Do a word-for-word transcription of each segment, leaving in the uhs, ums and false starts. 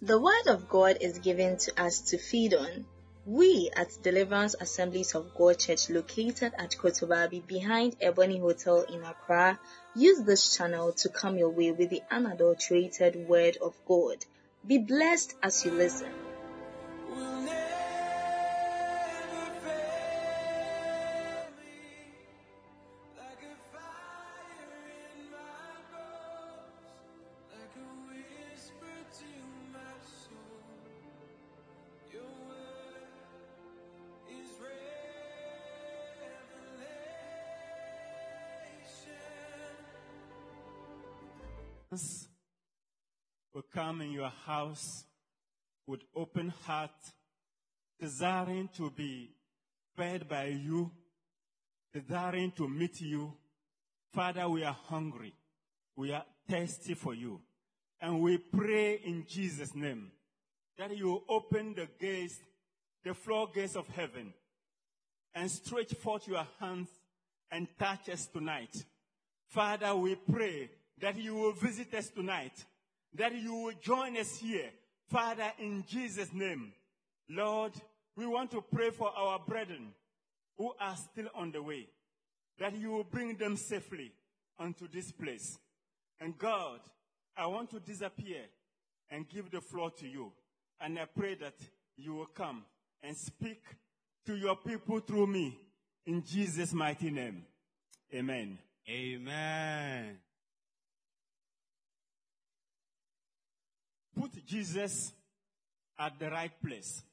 The Word of God is given to us to feed on. We at Deliverance Assemblies of God Church, located at Kotobabi behind Ebony Hotel in Accra, use this channel to come your way with the unadulterated Word of God. Be blessed as you listen. Will come in your house with open heart, desiring to be fed by you, desiring to meet you. Father, we are hungry. We are thirsty for you. And we pray in Jesus' name that you open the gates, the floorgates of heaven, and stretch forth your hands and touch us tonight. Father, we pray that you will visit us tonight, that you will join us here. Father, in Jesus' name, Lord, we want to pray for our brethren who are still on the way, that you will bring them safely onto this place. And God, I want to disappear and give the floor to you. And I pray that you will come and speak to your people through me. In Jesus' mighty name, amen. Amen. Put Jesus at the right place.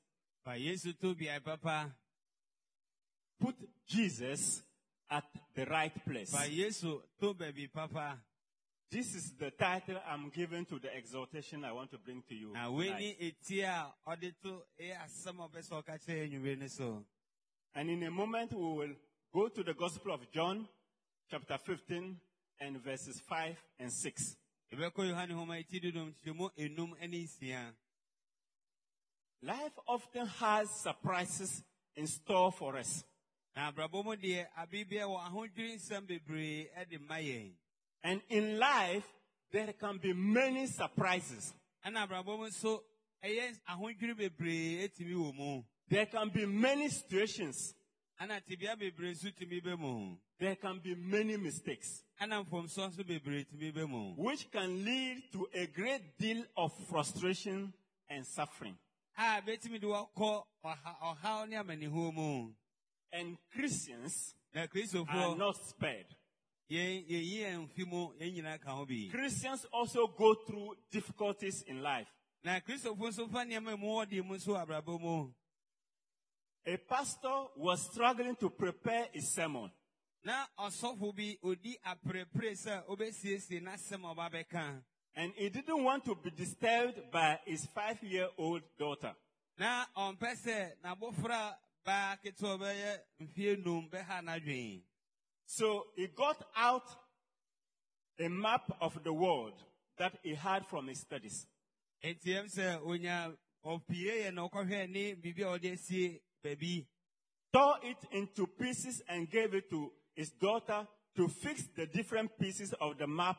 Put Jesus at the right place. This is the title I'm giving to the exhortation I want to bring to you tonight. And in a moment we will go to the Gospel of John, chapter fifteen, and verses five and six. Life often has surprises in store for us. And in life, there can be many surprises. There can be many situations. There can be many mistakes, which can lead to a great deal of frustration and suffering. And Christians are not spared. Christians also go through difficulties in life. A pastor was struggling to prepare his sermon. And he didn't want to be disturbed by his five-year-old daughter. So he got out a map of the world that he had from his studies. Tore it into pieces and gave it to his daughter to fix the different pieces of the map.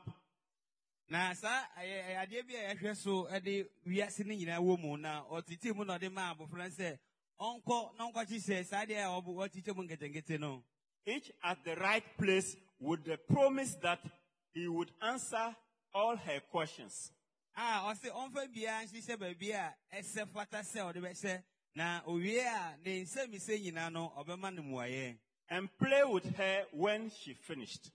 Each at the right place with the promise that he would answer all her questions. And play with her when she finished.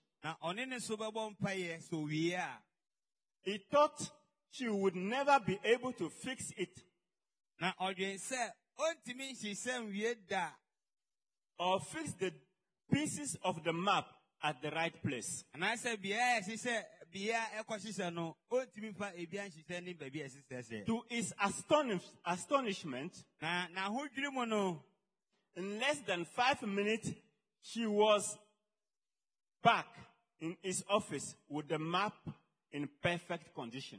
He thought she would never be able to fix it, or fix the pieces of the map at the right place. And I said, to his astonish, astonishment, in less than five minutes, she was back in his office with the map in perfect condition.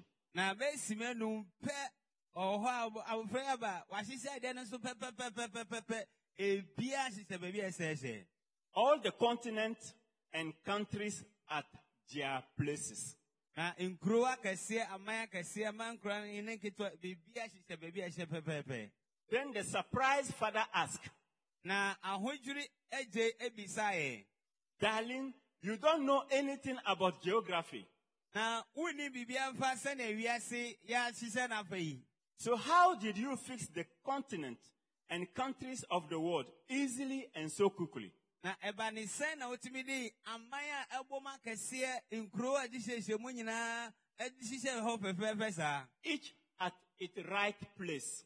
All the continents and countries at their places. Na nkuro akɛseɛ aman akɛseɛ aman nkuro ne nketewa biribi ahyehyɛ baabi ahyɛ pɛpɛɛpɛ. Then the surprised father asked, Na ahodwiri agye ebisaeɛ. darling, you don't know anything about geography. Na wuni biribi amfa sɛ na wiase yɛahyehyɛ n'afa yi. So how did you fix the continent and countries of the world easily and so quickly? Na eba ne sɛn na wotumi di aman a ɛbɔ mu akɛseɛ nkuro a ɛhyehyɛ mu nyinaa ɛhyehyɛ hɔ fɛfɛɛfɛ saa. Each at its right place.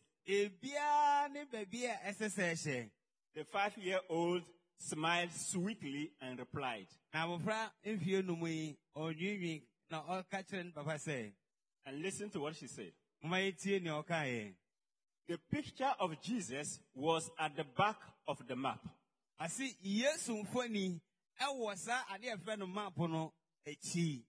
Ebia ne baabi a ɛsɛ sɛ ɛhyɛ. The five-year-old smiled sweetly and replied. Na abofra mfie num yi ɔnwiinwii na ɔka kyerɛ ne papa sɛ. And listen to what she said. Mama yetie ne ɔkaeɛ. The picture of Jesus was at the back of the map. Asi Yesu mfoni ɛwɔ saa ade a ɛfrɛ no map no akyi.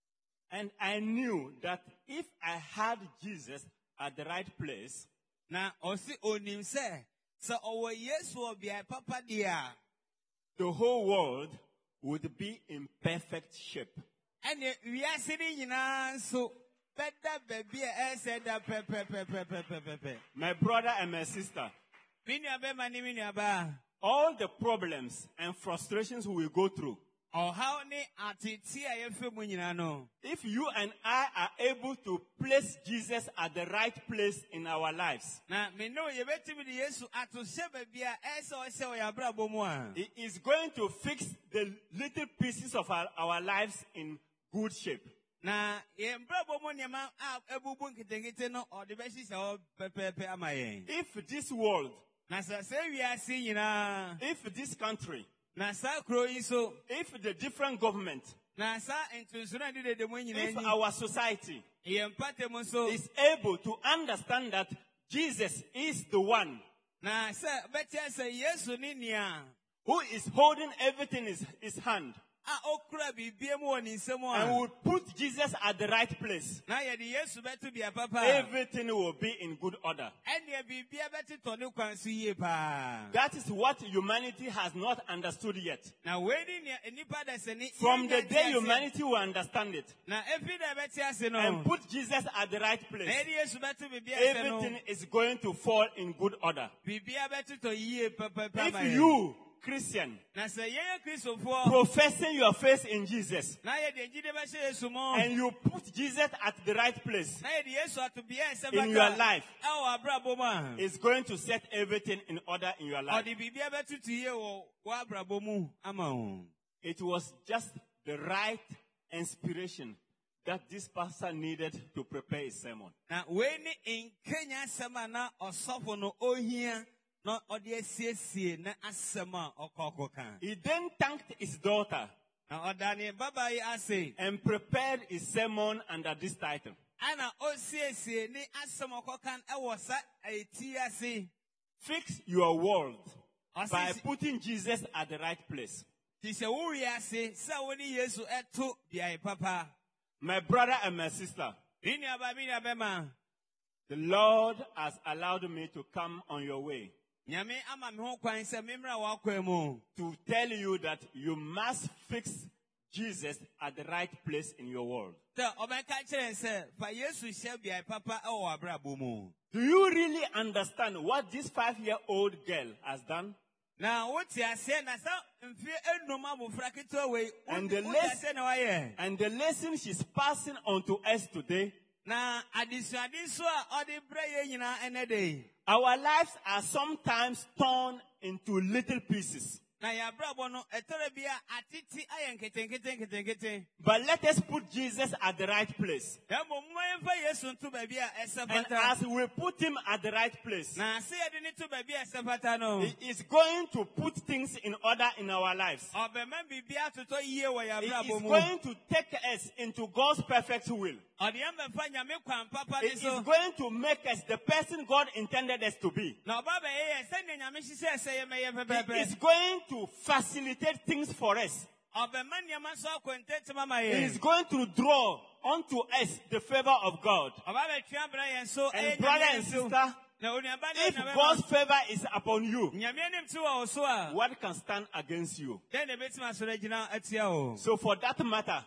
And I knew that if I had Jesus at the right place, Na ɔsi onim sɛ sɛ ɔwɔ Yesu wɔ beae papa deɛ a, the whole world would be in perfect shape. ɛne wiase ne nyinaa nso bɛda baabi a ɛsɛ da pɛpɛpɛpɛpɛpɛpɛ. My brother and my sister, Me nua bɛma ne me nua baa. all the problems and frustrations we will go through, Ɔhaw ne atete a yɛfɛ mu nyinaa no. if you and I are able to place Jesus at the right place in our lives, Na me no yɛbɛtumi de Yesu ato hyɛ baabi a ɛsɛ ɔhyɛ wɔ yɛ abrabɔ mu a. He is going to fix the little pieces of our, our lives in good shape. Na yɛn brabɔ mu nneɛma a ebubu nketenkete no ɔde bɛhyehyɛ hɔ pɛpɛɛpɛ ama yɛn. If this world, Na sɛ sɛ wiase nyinaa. if this country, Na saa kuro yi so. if the different government, Na saa ntunsuno a ɛde deda mu nyinaa if ni. our society Yɛn mpata mu so. is able to understand that Jesus is the one Na sɛ bɛte sɛ Yesu ne nea who is holding everything in his, his hand, a okura bibie mu wɔ ne nsam and a. will put Jesus at the right place, Na yɛde Yesu bɛto bea papa. everything will be in good order. Ɛnea bibia bɛte tɔ ne kwan so yie paa. That is what humanity has not understood yet. Na wei ni nea nipa da sɛ ne. From the yɛnya day te ase. humanity will understand it Na efi da bɛte ase no. and put Jesus at the right Na place, yɛde Yesu bɛto bibia ase no. everything is going to fall in good order. Bibia bɛto tɔ yie pɛpɛpɛ ama If yɛn. you, Christian, Na sɛ yɛyɛ Kristofoɔ. professing your faith in Jesus, Na yɛde gyide bɛhyɛ Yesu mu. and you put Jesus at the right place, Na yɛde Yesu ato bea ɛsɛ in your life, ɛwɔ abrabɔ mu a. it's going to set everything in order in your life. Ɔde bibia bɛtutu yie wɔ wɔ abrabɔ mu ama wo. It was just the right inspiration that this pastor needed to prepare his sermon. Na wei ni nkenya asɛm a na ɔsɔfo no ohia na ɔde asiesie na asɛm a ɔkɔkɔ ka. He then thanked his daughter Na ɔda ne baba yi ase. and prepared his sermon under this title. Ana osiesie ne asɛm ɔkɔka ɛwɔ sa eti ase. Fix your world by Ɔsi putting Jesus at the right place. ti sɛ wo wiase sɛ wo ne Yesu ɛto beae papa. My brother and my sister, Me nuaba me nuabɛma. the Lord has allowed me to come on your way Nyame ama me ho kwan sɛ memmra w'akwan mu. to tell you that you must fix Jesus at the right place in your world. Sɛ ɔbɛka kyerɛ sɛ fa Yesu hyɛ beae papa ɛwɔ abrabɔ mu. Do you really understand what this five-year-old girl has done? Na wote ase na sa mfie enum abofra ketewa wei. And the Wote less- ase na wayɛ. And the lesson she's passing on to us today, Na adesuade so a ɔde brɛ yɛn nyinaa ɛnɛ de. our lives are sometimes torn into little pieces. Na yɛabrabɔ no ɛtɔrɔ bi a atete ayɛ nketenkete nketenkete. But let us put Jesus at the right place. Na mmom ma yɛmfa Yesu nto baabi a ɛsɛ And fata. as we put him at the right place, Na ase yɛde ne to baabi a ɛsɛ fata no. he is going to put things in order in our lives. Ɔbɛma biribi atotɔ yie wɔ He yɛabrabɔ is mu. going to take us into God's perfect will. Ɔde yɛn bɛfa Nyame kwan papa He ne is so. going to make us the person God intended us to be. Na ɔba bɛyɛ yɛn sɛnea Nyame hyehyɛɛ sɛ yɛmɛyɛ He is pɛpɛɛpɛ. going to facilitate things for us. Ɔbɛma nneɛma so akɔ ntɛntɛm ama He is yɛn. going to draw unto us the favor of God. Ɔba bɛtua brɛ yɛn so And ɛyɛ brother Nyame and so. sister, Na onuaba ne if onuabɛma. God's favor is upon you, Nyame anim te wɔ wo so a. what can stand against you? Dɛn na ebetumi asɔre agyina atia wo? So for that matter,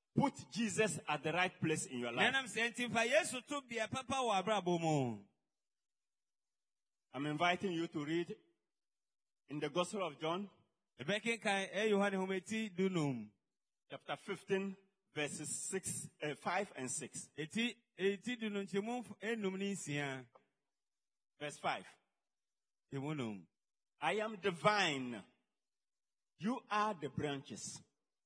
put Jesus at the right place in your life. Nanam sɛ nti fa Yesu to bea papa wɔ abrabɔ mu. I'm inviting you to read in the Gospel of John, Ɛbɛkenkan ɛ Yohane hometi dunum. chapter fifteen, verses six, uh, five and six. Eti eti dunum nkyɛmu enum ne nsia. Verse five. Nkyɛmu num. I am the vine. You are the branches.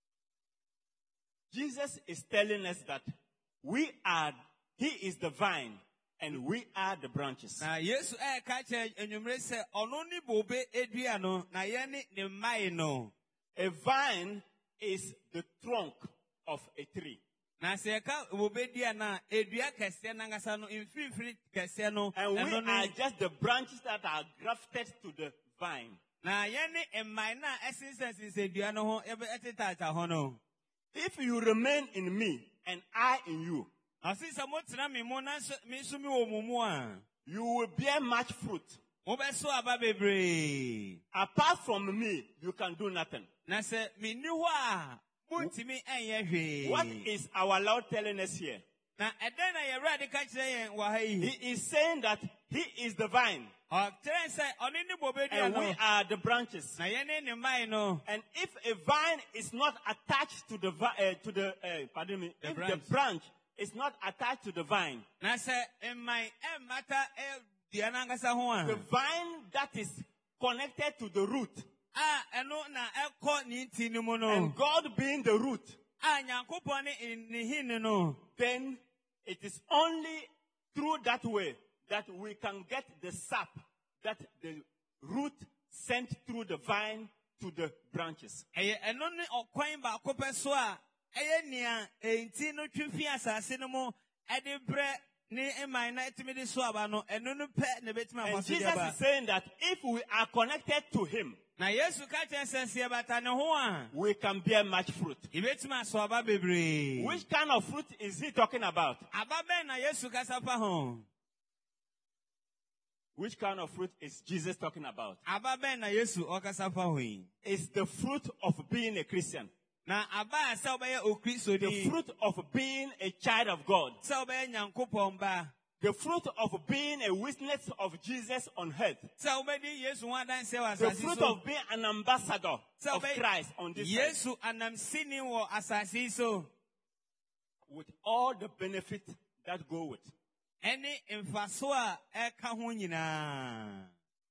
Jesus is telling us that we are, he is the vine and we are the branches. Na Yesu ɛka kyerɛ enwumre sɛ ɔno ne bobe edua no na yɛn ne ne mmae no. A vine is the trunk of a tree. Na sɛ yɛka bobe dua na edua kɛseɛ nankasa no mfimfini kɛseɛ no. And we ɛno ne- are just the branches that are grafted to the vine. Na yɛn ne mmae na ɛsensɛnsensɛ dua no ho ɛbɛ ɛtetata hɔ no. If you remain in me and I in you, Ɔsi sɛ motena mi mu na nso mi nso mi wɔ mo mu a. you will bear much fruit. Mobɛso aba bebree. Apart from me, you can do nothing. Na sɛ mi ni hɔ a montumi ɛnyɛ hwee. What is our Lord telling us here? Na ɛdɛn na Yɛwurade ka kyerɛ yɛn wɔ ha yi. He is saying that he is the vine Ɔkyerɛ sɛ ɔne ne bobe dua and we no. are the branches. Na yɛn ne ne mmae no. And if a vine is not attached to the vi- uh, to the uh, pardon me, The if branch. the branch is not attached to the vine, Na sɛ mmae ɛmmata ɛ dua nankasa ho the a. vine that is connected to the root, A ɛno na ɛkɔ ne nti no mu no. and God being the root, A Nyankopɔn ne ne hinne no. then it is only through that way that we can get the sap that the root sent through the vine to the branches. Ɛyɛ ɛno ne ɔkwan baako pɛ so a ɛyɛ nea enti no twi fi asase no mu ɛde brɛ ne mman na ɛtumi de so aba no ɛno no pɛ na ɛbɛtumi And afa so de Jesus aba. is saying that if we are connected to him, Na Yesu ka kyerɛ sɛ sɛ yɛbata ne ho a we can bear much fruit. yɛbɛtumi aso aba bebree. Which kind of fruit is he talking about? Aba bɛn na Yesu kasa fa ho? Which kind of fruit is Jesus talking about? Aba bɛn na Yesu ɔkasa fa ho yi? It's the fruit of being a Christian. Na aba a sɛ wobɛyɛ The okristoni, fruit of being a child of God. sɛ wobɛyɛ Nyankopɔn ba, The fruit of being a witness of Jesus on earth. sɛ wobɛdi Yesu ho adanseɛ wɔ The asase fruit so. of being an ambassador So of obey- Christ on this earth. Yesu anamsini wɔ asase yi so. With all the benefits that go with. Ɛne mfaso a ɛka ho nyinaa.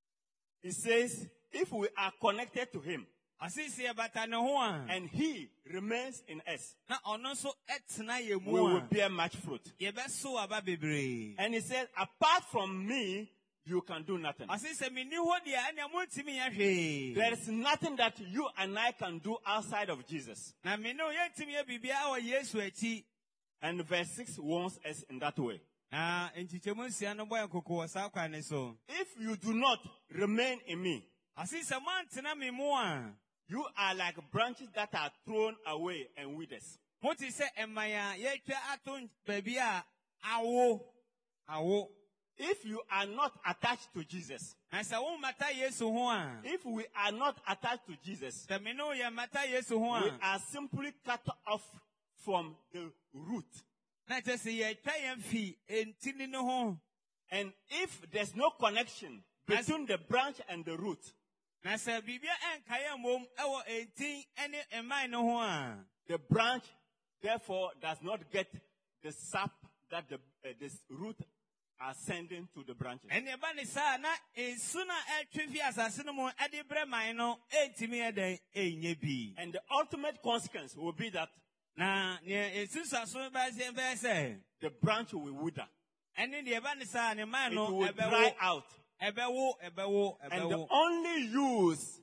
He says, if we are connected to him Asisi yɛbata ne ho a, and he remains in us, na ɔno nso ɛtena yɛ we mu will a, bear much fruit. yɛbɛso aba bebree. And he said, apart from me, you can do nothing. Asisi sɛ minni hɔ deɛ ɛnea montumi nyɛ hwee. There is nothing that you and I can do outside of Jesus. Na minni hɔ yɛntumi yɛ biribiara wɔ Yesu akyi. And verse six warns us in that way. Na nkyekyɛmu nsia no bɔ yɛn koko wɔ saa kwan ne so. If you do not remain in me, Asisi sɛ moantena me mu a, you are like branches that are thrown away and withers. mote sɛ ɛman a yɛatwa ato baabi a awo. Awo. If you are not attached to Jesus, Na sɛ wommata Yesu ho a, if we are not attached to Jesus, sɛ me ne wo yɛmmata Yesu ho we a, are simply cut off from the root. na kyerɛ sɛ yɛatwa yɛn fi ntini no ho. And if there's no connection between the branch and the root, Na sɛ biribia ɛnka yɛn mmom ɛwɔ ntin ne mman no ho a, the branch therefore does not get the sap that the, uh, this root are sending to the branches. ɛnea ɛba ne saa na nsu no a ɛtwe fi asase no mu ɛde brɛ man no ɛntumi yɛ dɛn ɛnyɛ bi. And the ultimate consequence will be that Na nea nsusuaso bɛyɛ bɛyɛ sɛ, the branch will wither. ɛne deɛ ɛba ne saa ne man It no will dry ɛbɛwo, out. ɛbɛwo, ɛbɛwo, And the ɛbɛwo. only use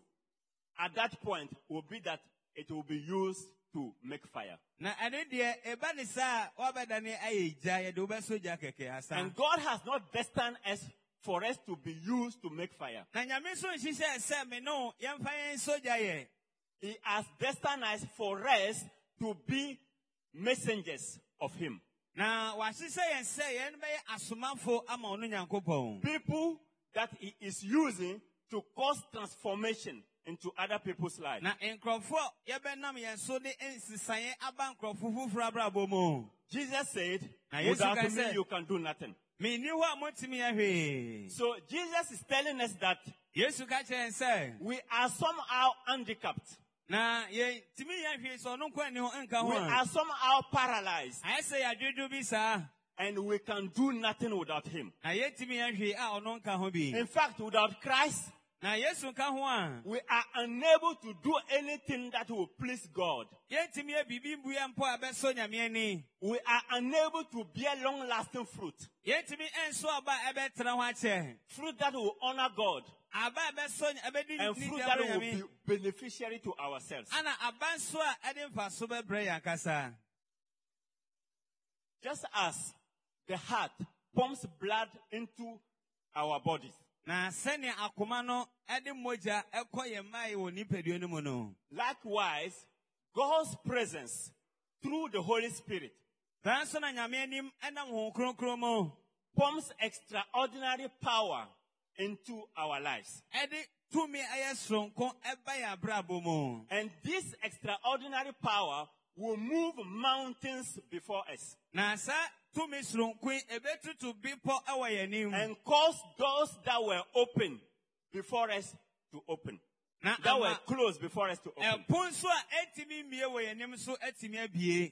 at that point will be that it will be used to make fire. Na ɛne deɛ ɛba ne saa wɔbɛdane ayɛ gya, yɛde wobɛso gya kɛkɛ asa. And God has not destined us for us to be used to make fire. Na Nyame nso nhyehyɛ sɛ me no yɛmfa yɛn nso gya yɛ. He has destined us for us to be messengers of Him. Na wahyehyɛ yɛn sɛ yɛn bɛyɛ asomafo ama ɔno Nyankopɔn. People that He is using to cause transformation into other people's lives. Na nkrofo yebenam yenso de ensisaye aba nkrofo fufura brabo mu. Jesus said, Na Yesu without ka me sɛ, you can do nothing. Me ni ho amotimi ahwe. So Jesus is telling us that Yesu ka kyerɛ sɛ, we are somehow handicapped. na ye timi ahwe so no kwa ni ho nka We ho. are somehow paralyzed. Ayese ya dwedwo bi sa. And we can do nothing without him. Na ye timi ahwe a ono nka ho bi. In fact, without Christ, Na Yesu ka ho a. we are unable to do anything that will please God. Ye timi e bibi mbu ya mpo abeso nyame ani. We are unable to bear long-lasting fruit. Ye timi enso aba ebetra ho ache. Fruit that will honor God. Aba ebeso ebedi And ni fruit dia that bro will be nyame. beneficiary to ourselves. Ana abanso a ede mfaso bebre yankasa. Just as the heart pumps blood into our bodies. Na sene akoma no ede moja ekoye mai wo nipadua no mu no. Likewise, God's presence through the Holy Spirit Tanso na nyame anim enam ho kronkron mu. pumps extraordinary power into our lives. Ede tumi aye sonko eba ya brabo mu. And this extraordinary power will move mountains before us Na sa tumi sonko ebetutu bipo ewa yanim. and cause doors that were open before us to open. Na That were ama closed before us to open. epon so a etimi mie wo yanim so etimi abie.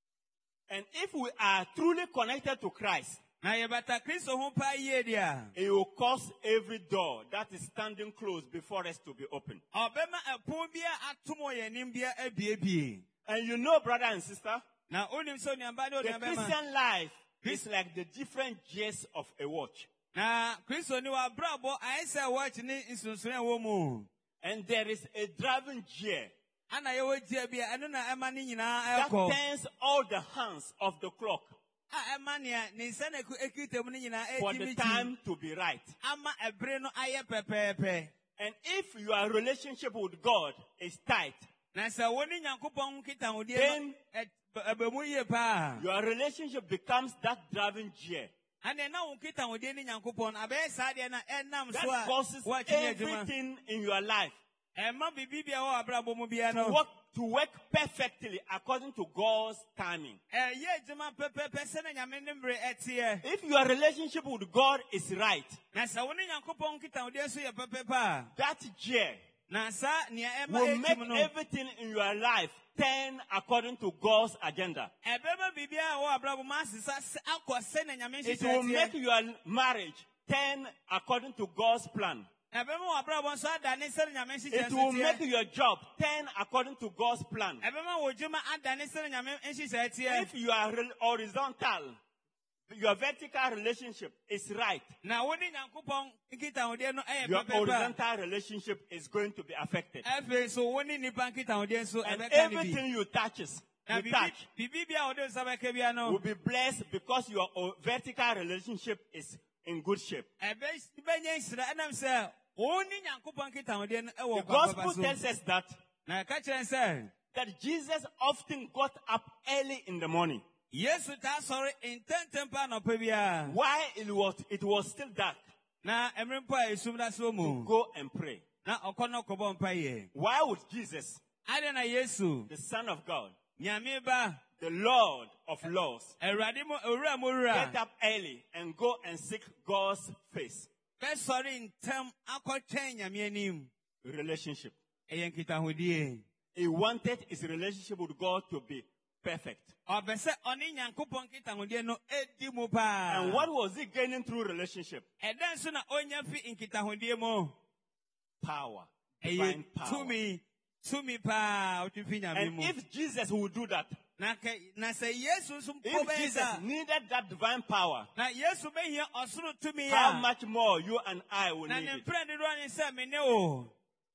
And if we are truly connected to Christ, Na yebata Kristo ho pa yie dia. it will cause every door that is standing closed before us to be open. Obema epon bia atomo yanim bia abiebie. And you know, brother and sister, Na onim so nyamba do the nyamba. Christian life is like the different gears of a watch. Na Kristo ni wa brabo aisa watch ni insunsun wo mu. And there is a driving gear Ana ye wo dia bia eno na ema ni nyina that eko. turns all the hands of the clock A ema ne ni se na ekitem ni nyina for the etimi. time to be right. Ama ebre no aye pepepe. And if your relationship with God is tight, Na se woni Nyankopon kita ho die then no ebemu ye pa. your relationship becomes that driving gear Ane na wo kita ho die ni Nyankopon abe sa de na enam so that a causes wa chinye adwuma. everything in your life Ema bibi bia wo abrabo mu bia to no. work, to work perfectly according to God's timing. Eh ye adwuma pepepe se na nyame ne mbre etie. If your relationship with God is right, Na se woni Nyankopon kita ho die so ye pepepe. that gear Na sa nia ema will make etim no. everything in your life turn according to God's agenda. Ebeba bibi a wo abrabo ma sisa akose na nyame It will make hyehyɛ. your marriage turn according to God's plan. Ebema wo abrabo so adane se na nyame hyehyɛ. It will make your job turn according to God's plan. Ebema wo dwuma adane se na nyame hyehyɛ tie. If you are re- horizontal, your vertical relationship is right. Na woni Nyankopon nkita ho die no ɛyɛ Your pepepe. horizontal relationship is going to be affected. Efe so woni nipa nkita ho die so And ebeka ni bi. everything you touches, Na you bibi touch, bibi bia wo de nsa bɛka bia will no. be blessed because your o- vertical relationship is in good shape. Ebe benye nsira enam sɛ woni Nyankopon nkita ho die no The ɛwɔ gospel kwapapa so. tells us that, Na ka kyerɛ sɛ that Jesus often got up early in the morning. Yesu ta sɔre ntɛntɛm pa anɔpa bia. While it was, it was still dark, Na emre mpo a esum da so to mu. go and pray. Na ɔkɔ no kɔbɔ mpa yɛ. Why would Jesus, Ade na Yesu the Son of God, nyame ba the Lord of laws, Awurade mo owura mo get wura. up early and go and seek God's face? Bɛsɔre ntɛm akɔtwɛn nyame anim. Relationship. Ɛyɛ nkitahodie. He wanted his relationship with God to be perfect. Ɔbɛ sɛ ɔne Nyankopɔn nkitahodie no edi mu paa. And what was he gaining through relationship? Ɛdɛn nso na onya fi nkitahodie mu. Power. Ɛyɛ Divine power. tumi tumi paa ɔtwe fi nyame And mu. if Jesus would do that, Na kɛ na sɛ Yesu nso mpo if bɛyɛ Jesus saa. needed that divine power, Na Yesu bɛhia ɔsoro tumi how a. much more you and I will Na need ne it? mpere dodoɔ ne sɛ me ne o.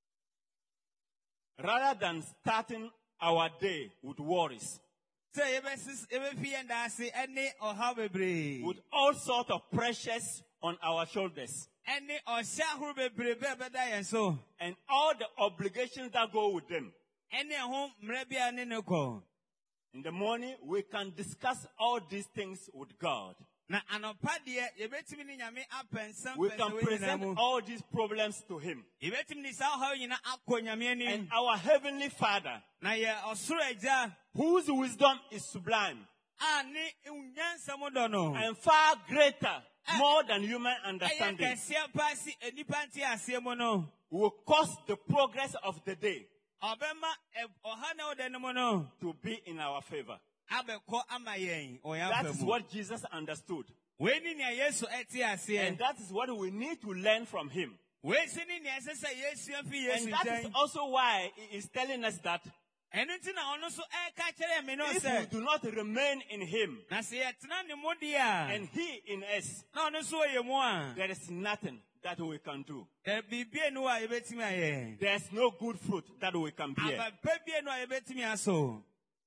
Rather than starting our day with worries, Sɛ yɛbɛsis yɛbɛfi yɛn da ase ɛne ɔhaw bebree. with all sorts of pressures on our shoulders, Ɛne ɔhyɛ ahorow bebree bɛɛ bɛda yɛn so. and all the obligations that go with them. Ɛne ɛho mmerɛ bi a ne ne kɔ. In the morning, we can discuss all these things with God. Na anopa de yebetimi ni nyame apensam we can present all these problems to him. Yebetimi ni sa ha nyina akọ nyame ani. And our heavenly Father, Na ye osoro agya, whose wisdom is sublime ani unyansa mo do no. and far greater, more than human understanding, Ayekese pasi enipa nti ase mo no. will cause the progress of the day Obema oha na ode no no. to be in our favor. Abekọ ama yen oya That is famu. what Jesus understood. We ni ne Yesu eti ase. And that is what we need to learn from him. We si ni ne sesa Yesu afi Yesu And that is nchen. also why he is telling us that Enu nti na ono so e ka kire me no if se. we do not remain in him Na se yetena ne modi a. and he in us, Na ono so ye mu a. there is nothing that we can do. E bibie no a yebetimi aye. There is no good fruit that we can bear. Aba bibie no a yebetimi aso.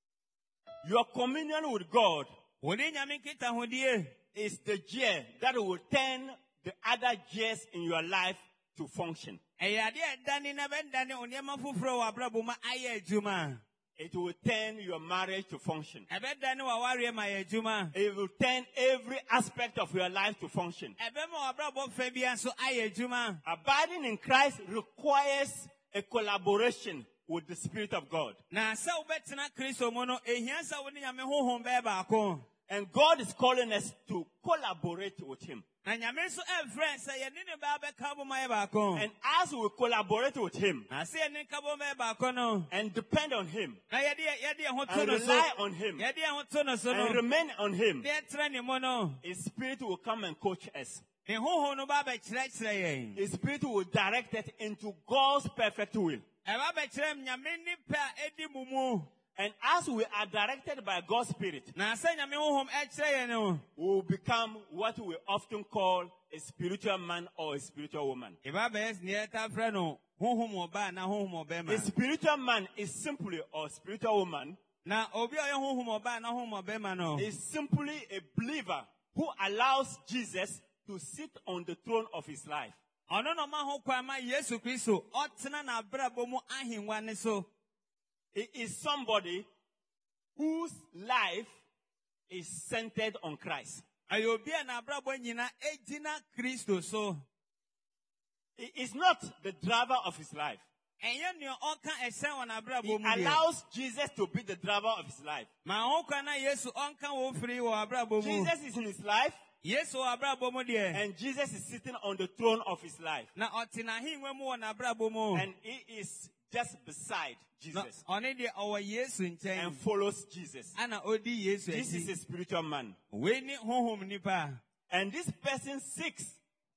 Your communion with God Woni nyame kita hodie. is the gear that will turn the other gears in your life to function. E ade edani na bendani oniema fufuro wa brabo ma aye adwuma. It will turn your marriage to function. E bedani wa ware ma ye adwuma. It will turn every aspect of your life to function. E be ma wa brabo fa bia so aye adwuma. Abiding in Christ requires a collaboration with the Spirit of God. Na sa ubetena Kristo mo no ehia sa woni nyame honhom be ba ko. And God is calling us to collaborate with him. Na nyame so e friend say ye ne ba be ka bo ma ba ko. And as we collaborate with him Na se ne ka bo ma ba ko no. and depend on him Na ye de ye de ho to and no so. rely on him Ye de ho to no so no. and remain on him, De tra ne mo no. his Spirit will come and coach us. Ne honhom no ba be kire kire ye. His Spirit will direct us into God's perfect will. E ba be kire nyame ni pa edi mumu. And as we are directed by God's Spirit, Na se nyame honhom e kire ye no. we will become what we often call a spiritual man or a spiritual woman. E ba be es ne ta fra no honhom oba na honhom oba ma. A spiritual man is simply, or spiritual woman, Na obi o ye honhom oba na honhom oba ma no. is simply a believer who allows Jesus to sit on the throne of his life. Ono no ma ho kwa ma Yesu Kristo otena na brabo mu ahenwa ne so. He is somebody whose life is centered on Christ. Ayobi na brabo nyina ejina Kristo so. He is not the driver of his life. Enye ne onka esen wa na He brabo mu. allows Jesus to be the driver of his life. Ma ho kwa na Yesu onka wo free wa brabo mu. Jesus is in his life, Yesu wa brabo mu de. and Jesus is sitting on the throne of his life. Na otena hinwe mu wa na brabo mu. And he is just beside Jesus One de owo Yesu nchen. and follows Jesus. Ana odi Yesu This is eti. a spiritual man. We ni honhom nipa. And this person seeks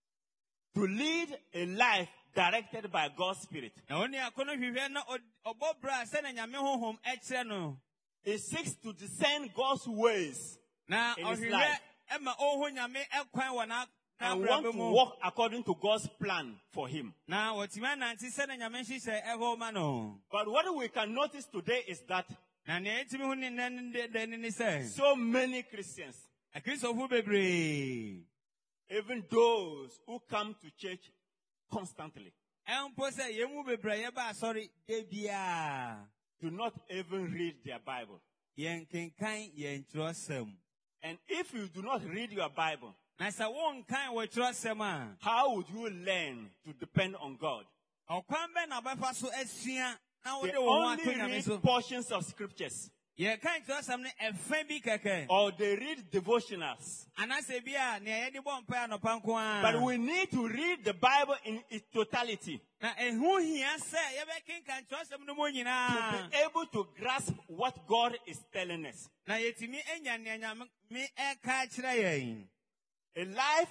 to lead a life directed by God's Spirit. Na oni akono hwehwe na obobra se na nyame honhom e kire no. He seeks to discern God's ways Na in his ohwehwe life ema ohu nyame ekwan wa na na and want brabo to mu. walk according to God's plan for him. Na wotima na nti se na nyame hyehyɛ ɛhɔ ma no. But what we can notice today is that Na ne etimi hu ni nan de de ni sɛ. so many Christians, Akristofo bebree. even those who come to church constantly, Ɛmpo sɛ yɛmu bebree yɛba asɔre de bia. do not even read their Bible. Yɛn kenkan yɛn kyerɛwsɛm. And if you do not read your Bible, Na sɛ wonkan wɔ kyerɛwsɛm a, how would you learn to depend on God? ɔkwan bɛ na bɛfa so asua na They wode wo ho only ato nyame read so. portions of scriptures, Yɛkan kyerɛwsɛm no ɛfɛ bi kɛkɛ. or they read devotionals. Anasɛ bi a nea yɛde bɔ mpae anɔpa nko a. But we need to read the Bible in its totality Na ehu hia sɛ yɛbɛkenkan kyerɛwsɛm no mu to nyinaa. be able to grasp what God is telling us. Na yɛtumi anya nea nyame ɛka kyerɛ yɛn. A life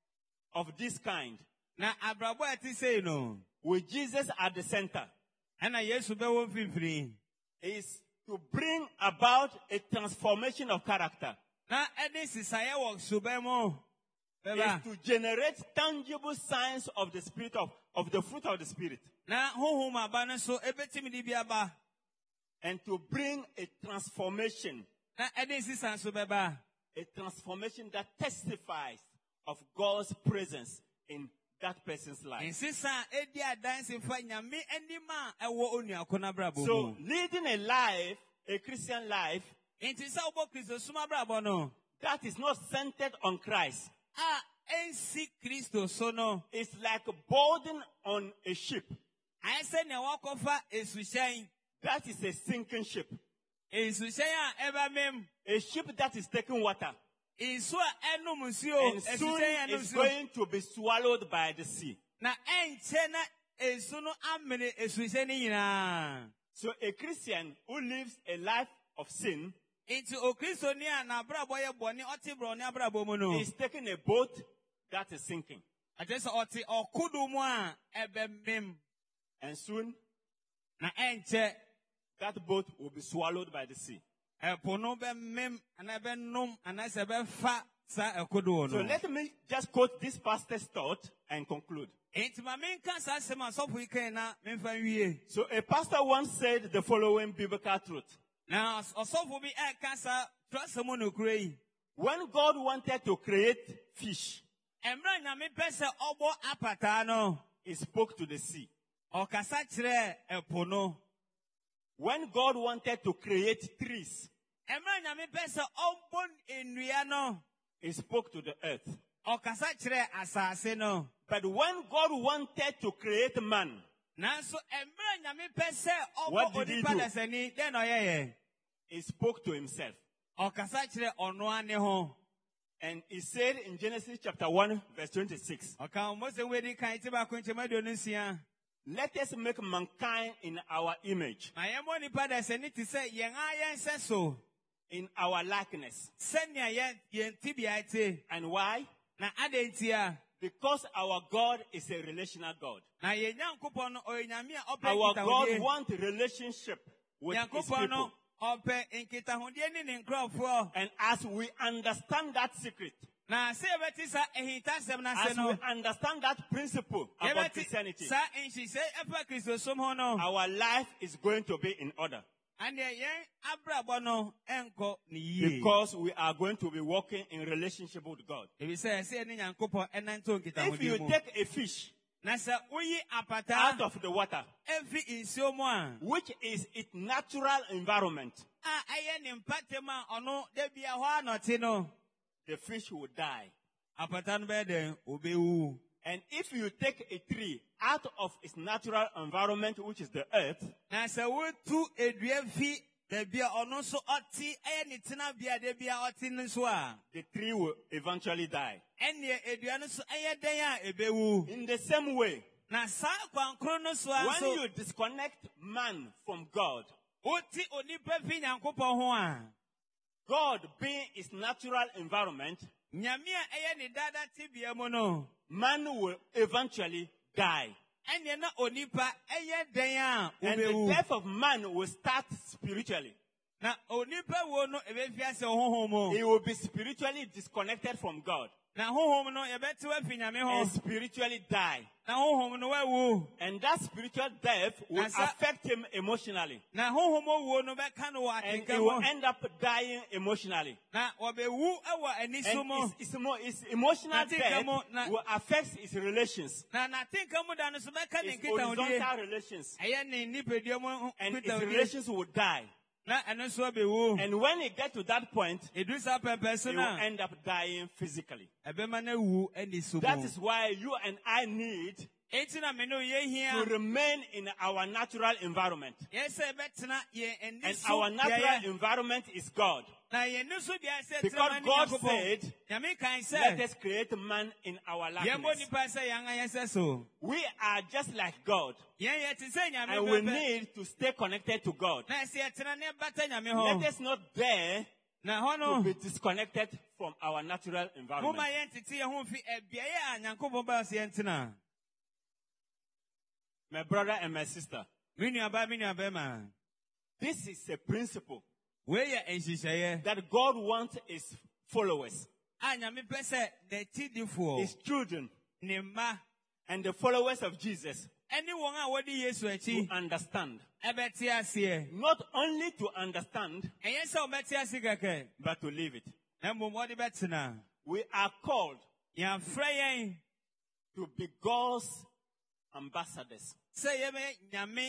of this kind, Na abrabɔ a ɛte sei no, with Jesus at the center, ɛna Yesu bɛwɔ mfimfini. is to bring about a transformation of character. Na ɛde sisaeɛ wɔ suban mu. Is Bɛba. to generate tangible signs of the spirit of, of the fruit of the spirit. Na honhom aba no so ebetumi de bi aba. And to bring a transformation, Na ɛde sisa nso bɛba. a transformation that testifies of God's presence in that person's life. Nsisa a edi adanse fa nyame anim a ɛwɔ onuako no abrabɔ So mu. leading a life, a Christian life, Nti sɛ wobɔ Kristo som abrabɔ no, that is not centered on Christ a ensi Kristo so no. is like boarding on a ship. Ayɛ sɛ nea wɔkɔfa esuhyɛn. That is a sinking ship. Esuhyɛn a ɛba mem. A ship that is taking water. Nsu a ɛnum nsuo. And soon Esuhyɛn a ɛnum is nsuo. going to be swallowed by the sea. Na ɛnkyɛ na esu no amene esuhyɛn no nyinaa. So a Christian who lives a life of sin Nti okristoni a n'abrabɔ yɛ bɔne ɔte brɔ ne abrabɔ mu no. is taking a boat that is sinking. Akyerɛ sɛ ɔte ɔkodo mu a ɛbɛmem. And soon Na ɛnkyɛ that boat will be swallowed by the sea. ɛpo no bɛmem anaa ɛbɛnom anaasɛ ɛbɛfa saa ɛkodo So no. let me just quote this pastor's thought and conclude. Nti ma menka saa asɛm a sɔfo yi kan na memfa nwie. So a pastor once said the following biblical truth. Na ɔsɔfo bi ɛka saa trɔsɛm nokura yi. When God wanted to create fish, Ɛmmerɛ Nyame pɛ sɛ ɔbɔ apataa no, he spoke to the sea. ɔkasa kyerɛɛ ɛpo no. When God wanted to create trees, Ɛmmerɛ Nyame pɛ sɛ ɔbɔ nnua no, he spoke to the earth. ɔkasa kyerɛɛ asase no. But when God wanted to create man, Nanso ɛmmerɛ Nyame pɛ sɛ What ɔbɔ did he onipa do? dasani, dɛn na ɔyɛyɛ? he spoke to himself. Ɔkasa kyerɛ ɔno ane ho. And he said in Genesis chapter one, verse twenty-six, Ɔka Mose wedi kan ti baako nkyɛn aduonu nsia. let us make mankind in our image, Ma yɛmmɔ nipa dasani te sɛ yɛn a yɛn sɛ so. in our likeness. Sɛnea yɛn yɛn tibea te. And why? Na adɛn nti a? Because our God is a relational God. Na yɛn Nyankopɔn no ɔyɛ Nyame a ɔpɛ Our God nkitahodie. wants a relationship with his Nyankopɔn people. no ɔpɛ nkitahodie ne ne nkurɔfoɔ. And as we understand that secret, Na sɛ yɛbɛte saa ahintasɛm no ase as we no, understand that principle about yɛbɛte Christianity, saa nhyehyɛe ɛfa Kristosom ho no, our life is going to be in order. aneɛ yɛn abrabɔ no ɛnkɔ ne yie. Because we are going to be walking in relationship with God. Ebisɛ ɛsɛ yɛne Nyankopɔn ɛnantew If nkitahodie you mu. take a fish Na sɛ woyi out apataa of the water, ɛfi nsuo mu a, which is its natural environment, a ɛyɛ ne mpatam a ɔno da bia hɔ a na ɔte no, the fish will die. apata no bɛyɛ dɛn? Obewu. And if you take a tree out of its natural environment, which is the earth, Na sɛ wotu edua fi baabi a ɔno nso ɔte ɛyɛ ne tenabea da bia ɔte no nso a, the tree will eventually die. ɛnneɛ edua no nso ɛyɛ dɛn a ebewu. In the same way, Na saa kwankoro no so a when nso, you disconnect man from God, wote onipa fi Nyankopɔn ho a, God being its natural environment, Nyame a ɛyɛ ne dada tebea mu no, man will eventually die. ɛnneɛ na onipa ɛyɛ dɛn a And the obewu. death of man will start spiritually. Na onipa wo no ebefi ase honhom mu. He will be spiritually disconnected from God Na honhom no yɛbɛte wafi Nyame ho. and spiritually die. Na honhom no wawu. And that spiritual death will Na sa- affect him emotionally. Na honhom owuo no bɛka no wɔ And atenka he mu. will end up dying emotionally. Na wɔbɛwu ɛwɔ ani so And mu. his, his, emo- his emotional Na think death mo- na- will affect his relations, Na n'atenka mu da no so bɛka ne his nkitahodie. horizontal relations. Ɛyɛ ne nipadua mu And his nkitahodie. relations will die. Na ɛno nso abɛwu. And when he gets to that point, Edu saa pɛpɛ so he will na end up dying physically. ɛbɛma no awu ani so That mu. is why you and I need Enti na me ne wo yɛhia. to remain in our natural environment. Yɛsɛ yɛbɛtena yɛn ani And so our natural deɛ yɛ- environment is God. Na yɛn ani so deɛ sɛ Because tena ne God Nyankopɔn. said, Nyame kan let sɛ, us create man in our yɛmmɔ likeness. nipa sɛ yɛn a yɛsɛ so. We are just like God. Yɛn yɛ te sɛ Nyame And we pɛpɛ. need to stay connected to God. Na ɛsɛ yɛtena ne bata Nyame Let ho. us not dare Na hɔ to no, be disconnected from our natural moma environment. yɛn tete yɛn ho fi ɛbeaeɛ a Nyankopɔn baa sɛ yɛntena. My brother and my sister, Me nuabaa, me nuabɛrima. this is a principle Wei yɛ nhyehyɛeɛ that God wants his followers, a Nyame pɛ sɛ n'akyidifoɔ, his children, ne mma, and the followers of Jesus ɛne wɔn a wɔde Yesu to akyi understand. ɛbɛte aseɛ. Not only to understand, Ɛnyɛ sɛ wɔbɛte ase kɛkɛ, but to live it. na mmom wɔde bɛtena. We are called Yɛafrɛ yɛn to be God's ambassadors. sɛ yɛbɛyɛ Nyame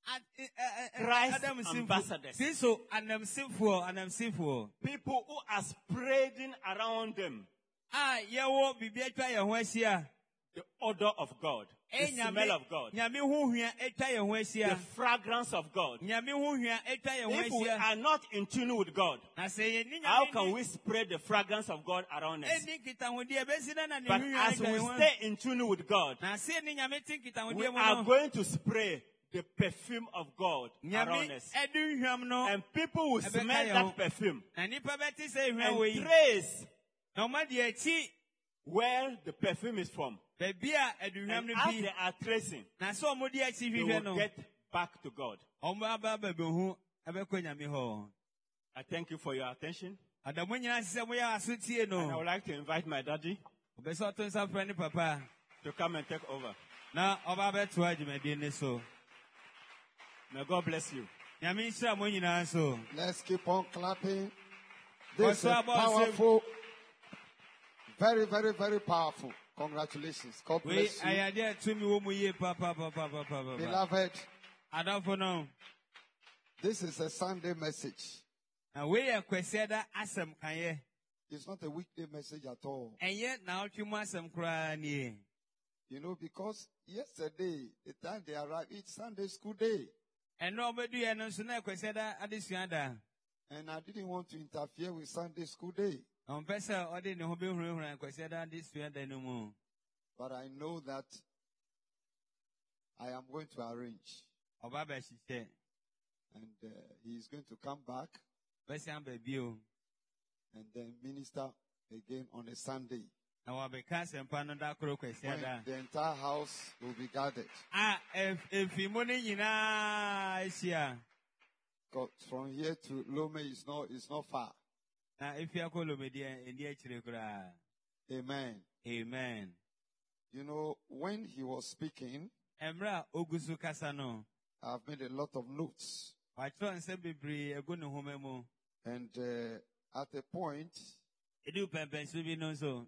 Christ ambassadors. Siso anam simfo, anam simfo. People who are spreading around them Ah, yewo bibi etwa ye ho ahia. the odor of God, the smell of God, Nyame ho hua etwa ye ho ahia. the fragrance of God. Nyame ho hua etwa ye ho If we ahia. are not in tune with God, Na se ye ni how nyame. can we spread the fragrance of God around us? Eni kita ho die besi na na ne But hua as we etwa ye ho. stay in tune with God, Na se ni nyame tin kita ho we die mo are no. going to spray the perfume of God around Nyame us. edu hwam no. And people will Ebeka smell ye ho. that perfume Na nipa beti se hwa and we. trace Na ma die echi where the perfume is from. baby a edu hwam And no as bi. they are tracing, Na so mo die echi they hwehwe will no. get back to God. Omo aba ba be hu ebekọ nyame ho. I thank you for your attention. Adamu nyina se mo ya asotie And I no. would like to invite my daddy Obeso to nsa frɛ ne papa. to come and take over. Na oba beto adwumadi ne so. May God bless you. Nyame nhyira mo nyinaa so. Let's keep on clapping. This is What's up, boss? powerful. Very, very, very powerful. Congratulations. God We bless you. ayade to mi wo mu ye papa papa papa papa. Beloved, Adafo no. this is a Sunday message. Na we ye kwesiada asem kan ye. It's not a weekday message at all. Enye na otwe mu asem kra ni. You know, because yesterday, the time they arrived, it's Sunday school day. Eno obedu ye no so na kwesiada adesua da. And I didn't want to interfere with Sunday school day. On pesa odi ne ho be huru huru kwesiada adesua da no mu. But I know that I am going to arrange. Oba ba hihye. And uh, he is going to come back Besi am ba bio. and then minister again on a Sunday. Na wa be ka sempa no da kro When kwesiada. the entire house will be gathered. Ah, if if mo ne nyina asia. Because from here to Lome is not, is not far. Na if ya ko lomedi eni akire kra. Amen. Amen. You know, when he was speaking, Emra ogusu kasa no. I've made a lot of notes. Wa tro nse bebre egu ne home mu. And uh, at a point, Edu pempen so bi no so.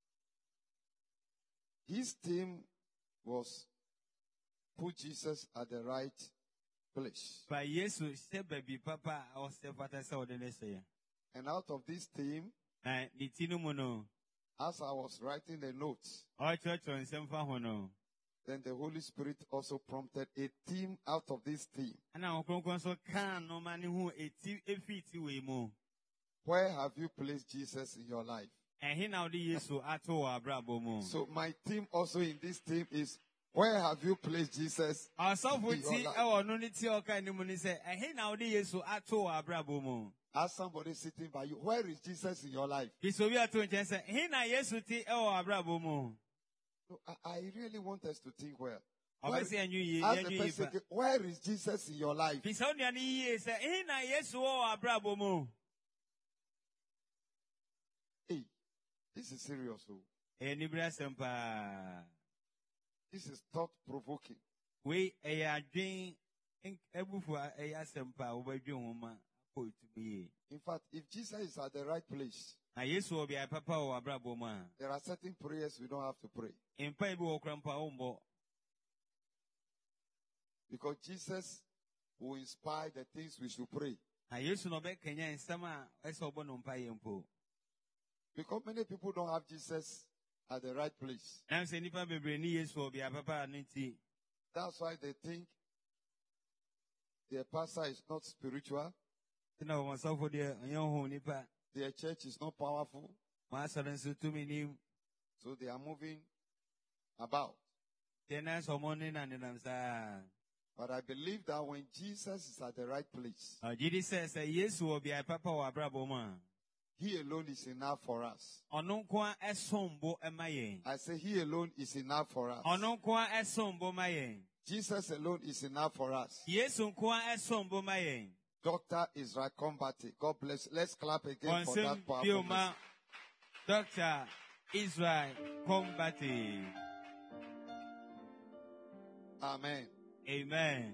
his team was put Jesus at the right place. Ba Yesu se baby papa o se fata se ode ne se. And out of this team, Na ni tinu mu no. as I was writing the notes, O tro tro nsem fa ho no. then the Holy Spirit also prompted a team out of this team. Ana okronkron so kan no ma ne hu eti efiti we mu. Where have you placed Jesus in your life? Ehe na ode Yesu ato wa abrabo mu. So my team also in this team is, where have you placed Jesus? Asofo in your ti life? e wo no ni ti o kan ni mu ni se ehe na ode Yesu ato wa abrabo mu. Ask somebody sitting by you, where is Jesus in your life? Biso wi ato nchen se ehe na Yesu ti e wo abrabo mu. So I, I really want us to think well. Where, Obese anyu yi ask anyu the yi person, pa. again, where is Jesus in your life? Biso nua ni yi se ehe na Yesu wo abrabo mu. Hey, this is serious. Oh. E ni bra sempa. This is thought provoking. We e adwen ebufu e asempa wo badwen ho ma ko tubi. In fact, if Jesus is at the right place, Na Yesu obi ai papa wo abrabo mu a. there are certain prayers we don't have to pray. Empa bi wo krampa wo mbo. Because Jesus will inspire the things we should pray. Na Yesu no be kanya nsam a ese obo no mpa yempo. Because many people don't have Jesus at the right place. Na se nipa bebre ni Yesu obi ai papa no ti. That's why they think their pastor is not spiritual, Na wo so fo de onye ho nipa. their church is not powerful, Ma sare nso tumi ni. so they are moving about. Tena so mo ni na ni nam sa. But I believe that when Jesus is at the right place, Ajidi se se Yesu obi ai papa wo abrabo mu a. He alone is enough for us. Ono nko a esombo ema yen. I say He alone is enough for us. Ono nko a esombo ma yen. Jesus alone is enough for us. Yesu nko a esombo ma yen. Doctor Israel Combati. God bless. Let's clap again for Onsem that powerful bioma message. Doctor Israel Combati. Amen. Amen.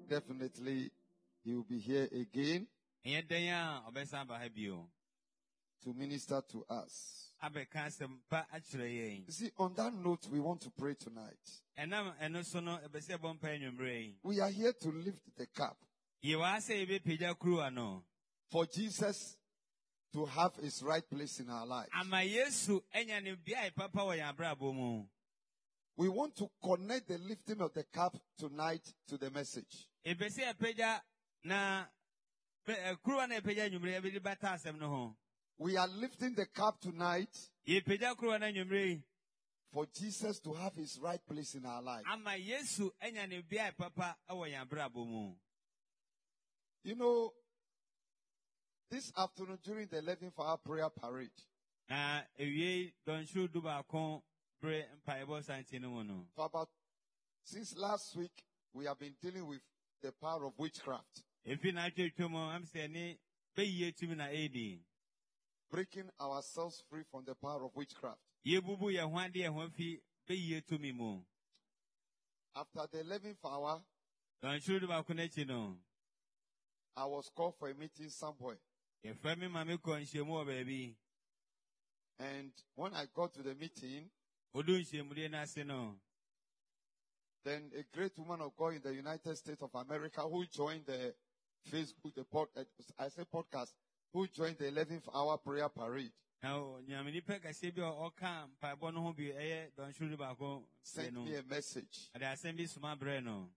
Definitely, He will be here again. Enye den a obesa ba ha bio. to minister to us. abɛka asɛm pa akyerɛ yɛn. You see, on that note, we want to pray tonight. ɛnam ɛno so no ɛbɛ sɛ ɛbɔ mpa anwummerɛ yi. We are here to lift the cup yɛwɔ ha sɛ yɛbɛpagya kuruwa no. for Jesus to have his right place in our lives. ama Yesu anya ne beae papa wɔ yɛn abrabɔ mu. We want to connect the lifting of the cup tonight to the message. ɛbɛ sɛ yɛpagya na pɛ- ɛ, kuruwa na yɛpagya anwummerɛ yɛbɛde bata asɛm no ho. We are lifting the cup tonight yɛpagya kuruwa no anwummerɛ yi. for Jesus to have his right place in our life. ama Yesu anya ne beae papa wɔ yɛn abrabɔ mu. You know, this afternoon during the eleventh hour prayer parade, na ewie dɔnhwere du baako bere mpaebɔ santi no mu no. for about since last week, we have been dealing with the power of witchcraft, efi na atwitwa mu am sɛ ne bɛyie tumi na ɛdi. breaking ourselves free from the power of witchcraft. yɛbubu yɛn ho ade yɛn ho afi bɛyie tumi mu. After the eleventh hour, dɔnhwere du baako n'akyi no. I was called for a meeting somewhere. yɛfrɛ me ma mekɔ nhyiamu wɔ baabi. And when I got to the meeting, odu nhyiamudeɛ no ase no. then a great woman of God in the United States of America who joined the Facebook, the pod, uh, I say podcast, who joined the eleventh hour prayer parade, na nyame nipa kɛseɛ bi a ɔka mpaebɔ no ho bi ɛyɛ dɔnhwere du baako sent no. me a message ade asɛm bi soma brɛ no.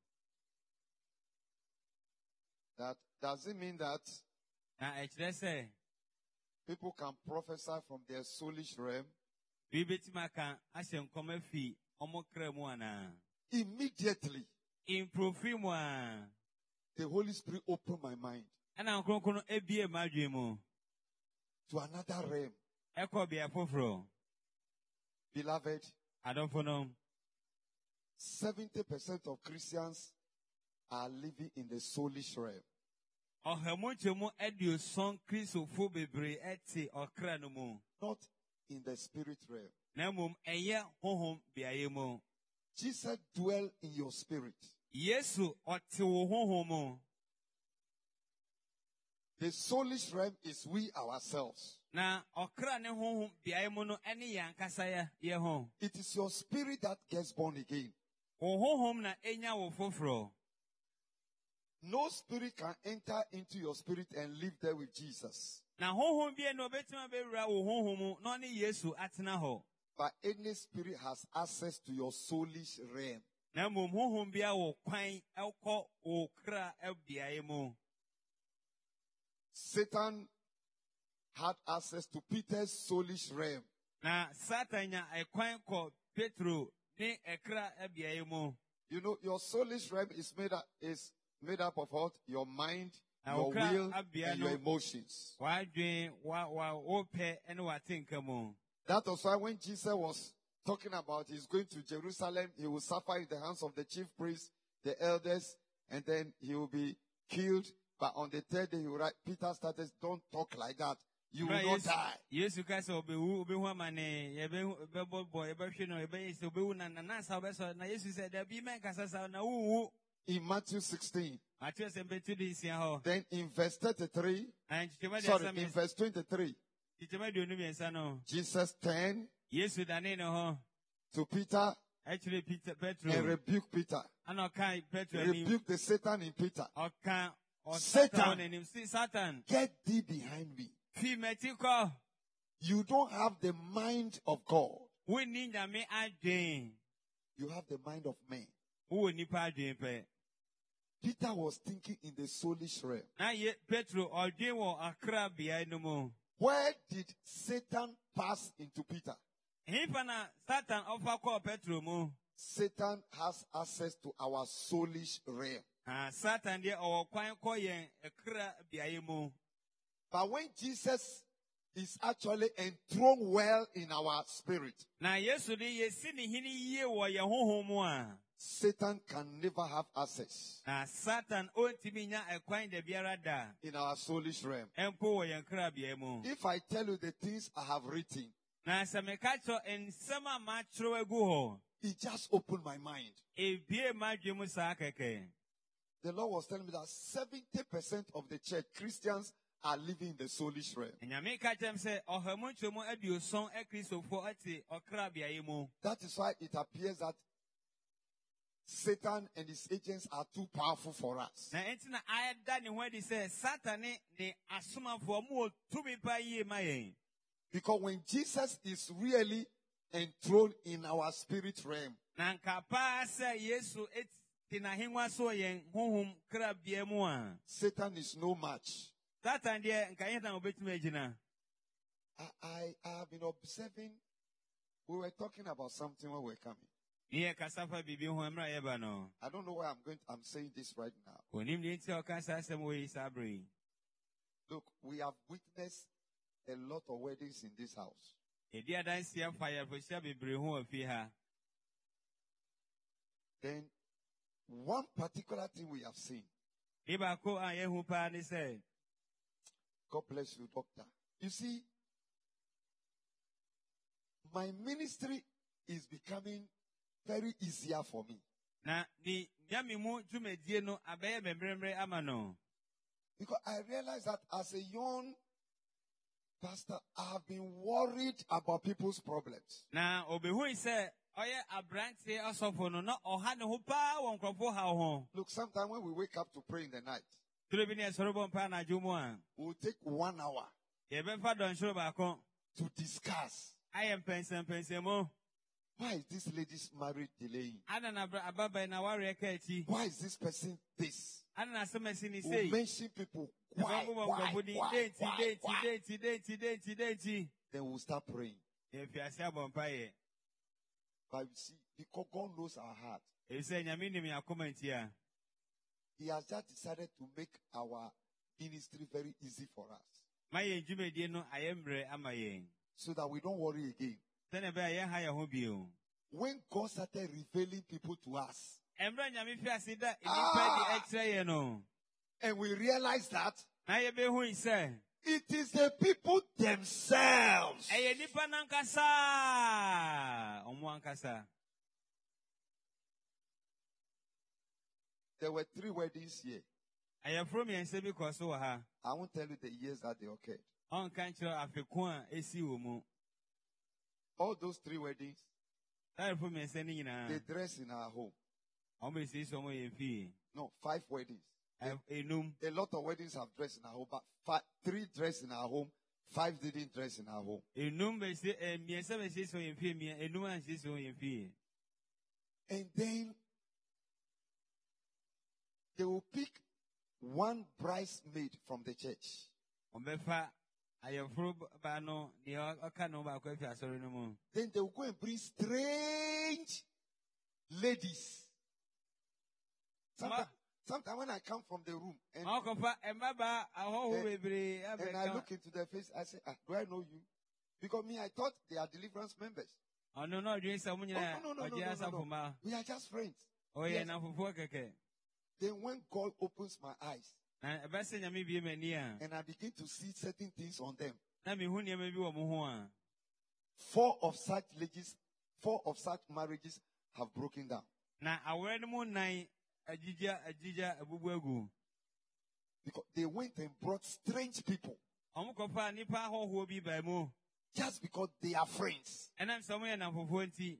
that does it mean that na ɛkyerɛ sɛ people can prophesy from their soulish realm? biribi bɛtumi aka ahyɛ nkɔm afi ɔmo kra mu anaa. Immediately, improfi mu a. the Holy Spirit opened my mind ɛna nkronkron no ebie m'adwene mu. to another realm. ɛkɔ bea foforɔ. Beloved, adɔfo no. seventy percent of Christians are living in the soulish realm. ɔhamu nkyɛmu aduoson kristofo bebree ɛte ɔkra no mu. Not in the spirit realm. na mmom ɛyɛ honhom beaeɛ mu. Jesus dwell in your spirit. Yesu ɔte wo honhom mu. The soulish realm is we ourselves. na ɔkra ne honhom beaeɛ mu no ɛne yɛn ankasa yɛ yɛ ho. It is your spirit that gets born again. wo honhom na enya wo foforɔ. No spirit can enter into your spirit and live there with Jesus. na honhom bi na obetuma bewura wo honhom mu na ɔne Yesu atena hɔ. But any spirit has access to your soulish realm. na mmom honhom bi a wo kwan ɛkɔ wo kra beaeɛ mu. Satan had access to Peter's soulish realm. na Satan nya ɛkwan kɔ Petro ne ɛkra beaeɛ mu. You know, your soulish realm is made up, is made up of what? Your mind, Na your okra will, abia and your no- emotions. W'adwen, wa wa wopɛ ɛne w'atenka mu. That was why when Jesus was talking about he's going to Jerusalem, he will suffer in the hands of the chief priests, the elders, and then he will be killed. But on the third day, he will write, Peter started, don't talk like that. You will Right, not yes. die. Yesu ka sɛ obewu obehu amane yɛbɛhu bɛbɔbɔ yɛbɛhwɛ no yɛbɛyɛ sɛ obewu na nanasa wobɛsɔ na Yesu sɛ dabi mɛnkasa sa na wowu. In Matthew sixteen, Matthew sɛ mpɛtu de nsia hɔ. then in verse thirty-three, Na nkyekyɛma sorry, aduasa in mmiɛnsa- verse twenty-three, nkyekyɛma aduonu mmiɛnsa no, Jesus turned Yesu dane ne ho to Peter ɛkyerɛ Peter and Petro. rebuked Peter. Ana ɔka Petro anim. Rebuked the Satan in Peter. Ɔka Satan. ɔsatan wɔ n'anim. Si Satan. Get thee behind me. Fi m'akyi kɔ. You don't have the mind of God. Wonni Nyame adwen. You have the mind of man. Wowɔ nipa adwen pɛ. Peter was thinking in the soulish realm. Na ye Petro ɔdwen wɔ akra beaeɛ no mu. Where did Satan pass into Peter? Himfa na Satan ɔfa kɔɔ Petro mu. Satan has access to our soulish realm. Ah, Satan deɛ ɔwɔ kwan kɔ yɛn akra beaeɛ mu. But when Jesus is actually enthroned well in our spirit, Na Yesu de yɛsi ne hene yie wɔ yɛn honhom mu a. Satan can never have access Na Satan ɔntumi nya ɛkwan da biara da. in our soulish realm. Ɛmpo wɔ yɛn kra beaeɛ mu. If I tell you the things I have written, Na sɛ meka kyerɛ nsɛm a matwerɛw agu hɔ. it just opened my mind. Ebie m'adwen mu saa kɛkɛ. The Lord was telling me that seventy percent of the church, Christians, are living in the soulish realm. Nyame ka kyerɛ m sɛ ɔhamu nkyɛmu aduoson akristofoɔ ate ɔkra beaeɛ mu. That is why it appears that Satan and his agents are too powerful for us. Na enti na ayɛda ne ho adi sɛ Satane ne asomafoɔ mu wɔ tumi pa yie ma yɛn. Because when Jesus is really enthroned in our spirit realm, Na nka paa sɛ Yesu eti n'ahengua so wɔ yɛn honhom kra bea mu a. Satan is no match. Satan deɛ nka yɛn na obetumi agyina. I, I, I have been observing, we were talking about something when we were coming. Yɛ kasa fa biribi ho mmerɛ a yɛba no. I don't know why I'm going to, I'm saying this right now. Onim deɛ nti a ɔka saa asɛm wɔ yi saa bere yi. Look, we have witnessed a lot of weddings in this house. Edi adansi afa yɛfohyia bebree ho wɔ fie ha. Then, one particular thing we have seen. Ne baako a yɛhu paa ne sɛ, God bless you, doctor. You see, my ministry is becoming very easier for me. na ni nyame mu dwumadie no abɛyɛ mmerɛmmerɛ ama no. Because I realize that as a young pastor, I have been worried about people's problems. Na obehu sɛ ɔyɛ aberante ɔsɔfo no na ɔha ne ho paa wɔ nkurɔfo ha ho. Look, sometimes when we wake up to pray in the night, Turo bi ne ɛsɔre bɔ mpa anadwo mu a, we'll take one hour yɛbɛfa dɔnhwere baako to discuss ayɛ mpɛnsɛmpɛnsɛmu. why is this lady's marriage delaying? Ana na ababan na wareɛ ka akyi. Why is this person this? Ana na asɛm asi ne We'll sei. mention people. Why, Ɛbɛbɔ why, nkurɔfo din, why, denti, why, denti, why? denti, denti, denti, denti. Then we'll start praying. Yɛfi ase abɔ mpaeɛ. But you see, because God knows our heart, Ɛfisɛ Nyame nim yɛn akoma nti a, He has just decided to make our ministry very easy for us, ma yɛn dwumadie no ayɛ mmerɛ ama yɛn. so that we don't worry again. Sɛnea ɛbɛyɛ a yɛnha yɛn ho bio. When God started revealing people to us, Mmerɛ Nyame fi ase da nnipa Ah! de ɛkyerɛ yɛn no. and we realize that Na yɛbɛhu yi sɛ, it is the people themselves. ɛyɛ nnipa nankasa. Ɔmo ankasa. There were three weddings here. Ayɛforo mmiɛnsa bi kɔ so wɔ ha. I won't tell you the years that they occurred. Ɔnka nkyerɛ afeko a esi wɔ mu. All those three weddings, Ayɛforo mmiɛnsa no they nyinaa, dress in our home. ɔmo besiesie ɔmo yɛn fie. No, five weddings. Ɛ- Enum. A lot of weddings have dressed in our home, but five, three dressed in our home, five didn't dress in our home. Enum besie ɛ mmiɛnsa besiesie wɔn yɛn fie, mmie- enum ansiesie wɔn yɛn fie. And then they will pick one bridesmaid from the church. Ɔbɛfa ayɛforo ba no nea ɔka ne ho baako afi asɔre no mu. Then they will go and bring strange ladies. Sometimes, sometimes when I come from the room and, Ɔkɔfa mmabaa ahɔho Eh, bebree and I abɛka. look into their face, I say, ah, do I know you? Because me, I thought they are deliverance members. Ɔno na ɔdwene sɛ ɔmo Oh, nyinaa no, no, no, no, ɔgye no, no, asafo no. ma. We are just friends. Ɔyɛ Yes. namfofoɔ kɛkɛ. Then when God opens my eyes Na ɛbɛsɛ Nyame bie m'ani a, and I begin to see certain things on them, na mehu nneɛma bi wɔ mo ho a, four of such ladies, four of such marriages have broken down. na awɔre no mu nan agyigya agyigya abubu agu. Because they went and brought strange people Ɔmo kɔfa nnipa ahɔhoɔ bi baa mu. just because they are friends. Ɛnam sɛ ɔmo yɛ namfofoɔ nti.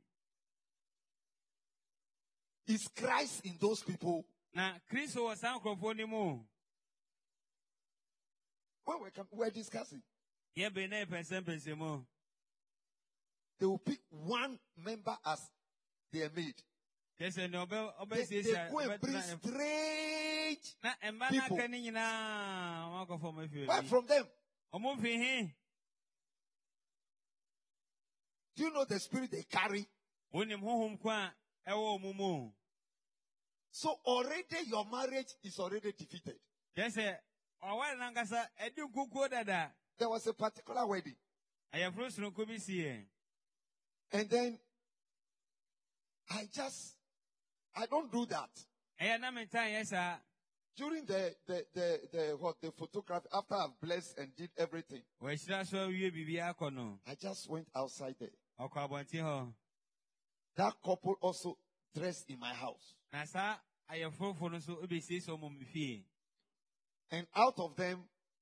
Is Christ in those people? Na Kristo wɔ saa nkurɔfoɔ no mu. When we come, we're discussing. Yɛbɛn na yɛpɛnsɛmpɛnsɛ mu. They will pick one member as their maid. Kyerɛ sɛ nea ɔbɛ They, they ɔbɛsiesie a go and bring ɔbɛtena. strange. Na mma no people. aka ne nyinaa ɔmo akɔfa ɔmo afi Why baabi. from them? Ɔmo fi he? Do you know the spirit they carry? Wonim honhom ko a ɛwɔ ɔmo mu. So already your marriage is already defeated. Kyerɛ sɛ ɔware nankasa ɛdi nkukuo dada. There was a particular wedding. Ayɛforo sononko bi si yɛ. And then I just, I don't do that. Ɛyɛ na me ntan yɛ saa. During the, the, the, the, what, the photography, after I've blessed and did everything, Wɔahyira so awie biribiara akɔ no. I just went outside there. Ɔkɔ abɔnten hɔ. That couple also dressed in my house. Na saa ayɛforofo no nso ebesiesie ɔmo mo fie. And out of them,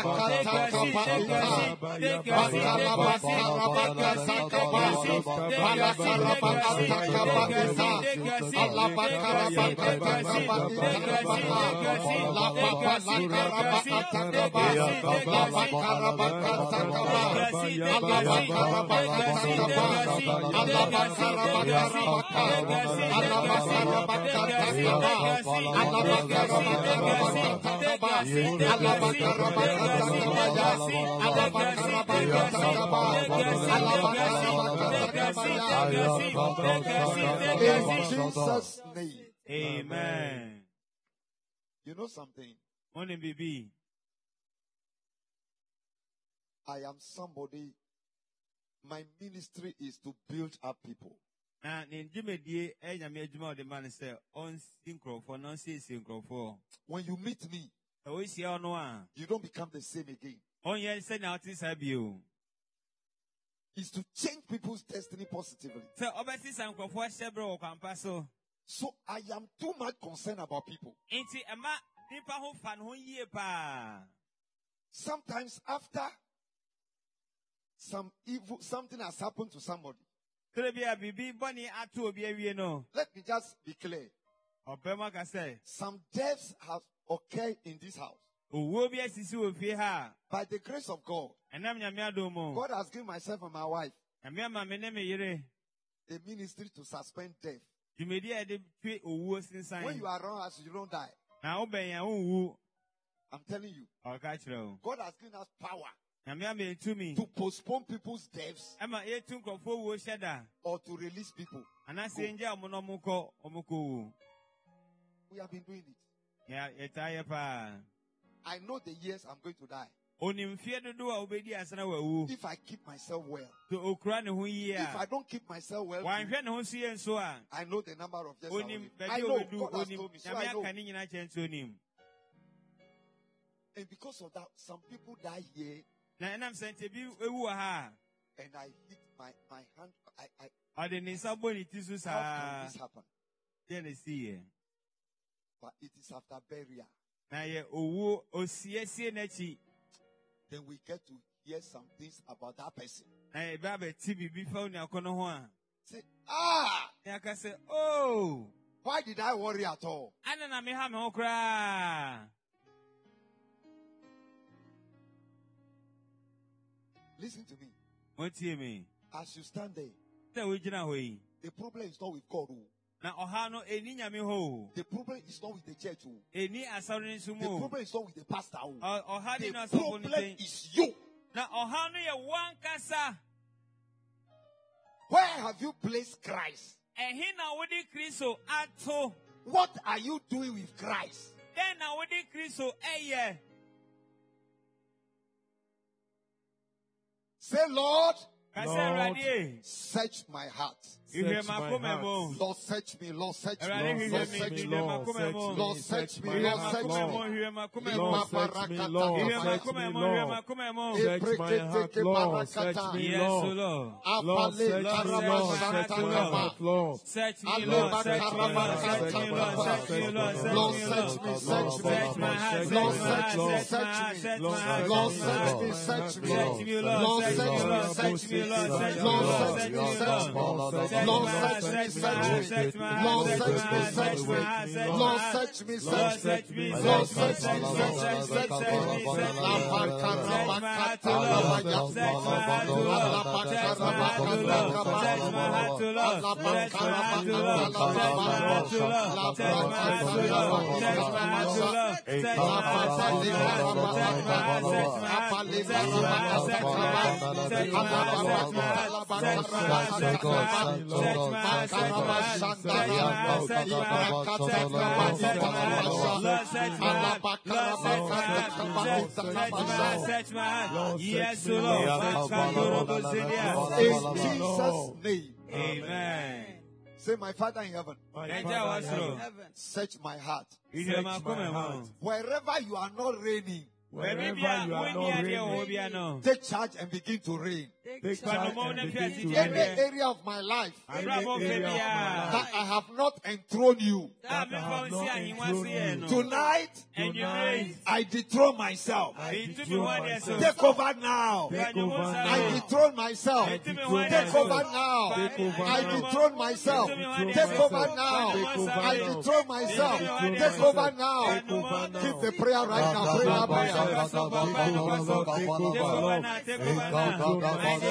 Allah Jesus' name. Amen. You know something? Morning, baby. I am somebody. My ministry is to build up people. Na ninjimedie enyame adwuma de man say on synchro non say synchro. When you meet me, we see ono a you don't become the same again. on ye say na otisa bio. Is to change people's destiny positively. So obeti sankrofo shebro kwampa so. So I am too much concerned about people. Inti ema nipa ho fan ho yie pa. Sometimes after some evil, something has happened to somebody. Let me just be clear. Some deaths have occurred in this house. By the grace of God, God has given myself and my wife the ministry to suspend death. When you are around us, you don't die. I'm telling you, God has given us power to postpone people's deaths or to release people. We have been doing it. I know the years I'm going to die. If I keep myself well, if I don't keep myself well, I know the number of years I will live. I know God has told me, so I know. And because of that, some people die here. And I hit my, my hand. I, I, how can this happen? But it is after burial. Then we get to hear some things about that person. Say, ah! Say, oh! Why did I worry at all? Listen to me. What do you mean? As you stand there, the the problem is not with God. The problem is not with the church. The problem is not with the pastor. The problem is you. Where have you placed Christ? What are you doing with Christ? Say, Lord, Lord, search my heart. Search my heart. Lord, search me. Lord, search me. Lord, search me. Lord, search me. Lord, search me. Lord, search me. Lord, search me. Lord, search my heart. Lord, search me. Lord, Lord, search me. Lord, search my heart. Lord, Search me. Lord, search me. Lord, search me. Lord, search me. Lord, search me. Search me. Lord, search me. Search me. Lord, search me. Search me. Lord, search me. Search me. Lord, search me. Search me. Lord, search me, search me. Lord, search me, search me. Lord, search me, search me. Lord, search me, search me, search me. La pacarabacata, la bayata, la pacarabacata, la pacarabacata, Yes, in Jesus' name. Amen. Say, my Father in heaven, My Father in heaven, search my heart. search my heart. Wherever you are not reigning, Wherever you are not reigning, take charge and begin to reign. take charge and begin to Any reign. area of my life Any area of my that life I have not enthroned you, that I have not enthroned you. tonight Tonight, I dethrone myself. I dethrone myself. Take over now. Take over I now. dethrone myself. I Take dethrone over myself. now. Take over I now. dethrone myself. Take Take over over now. Take over I now. dethrone myself. Take over Take now. over now. Take over now. Keep the prayer right now. Pray that prayer. Take over now. Take over now. Take over now.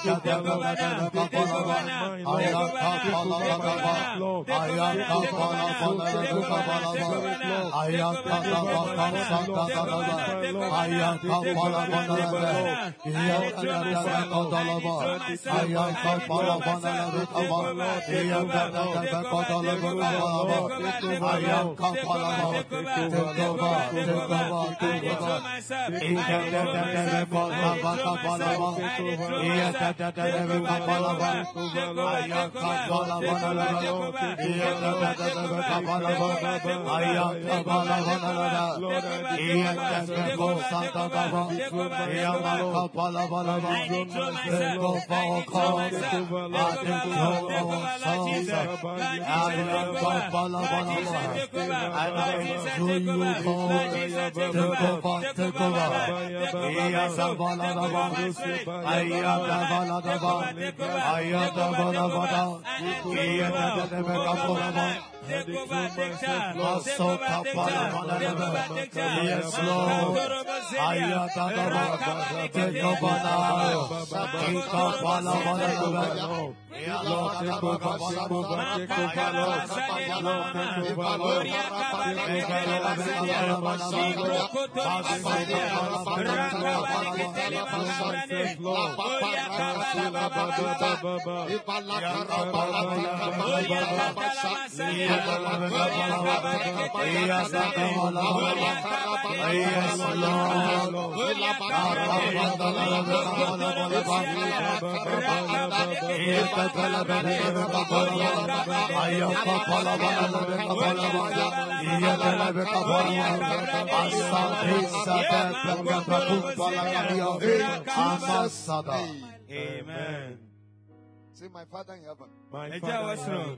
Amen. Say, my Father in heaven, My Father in heaven,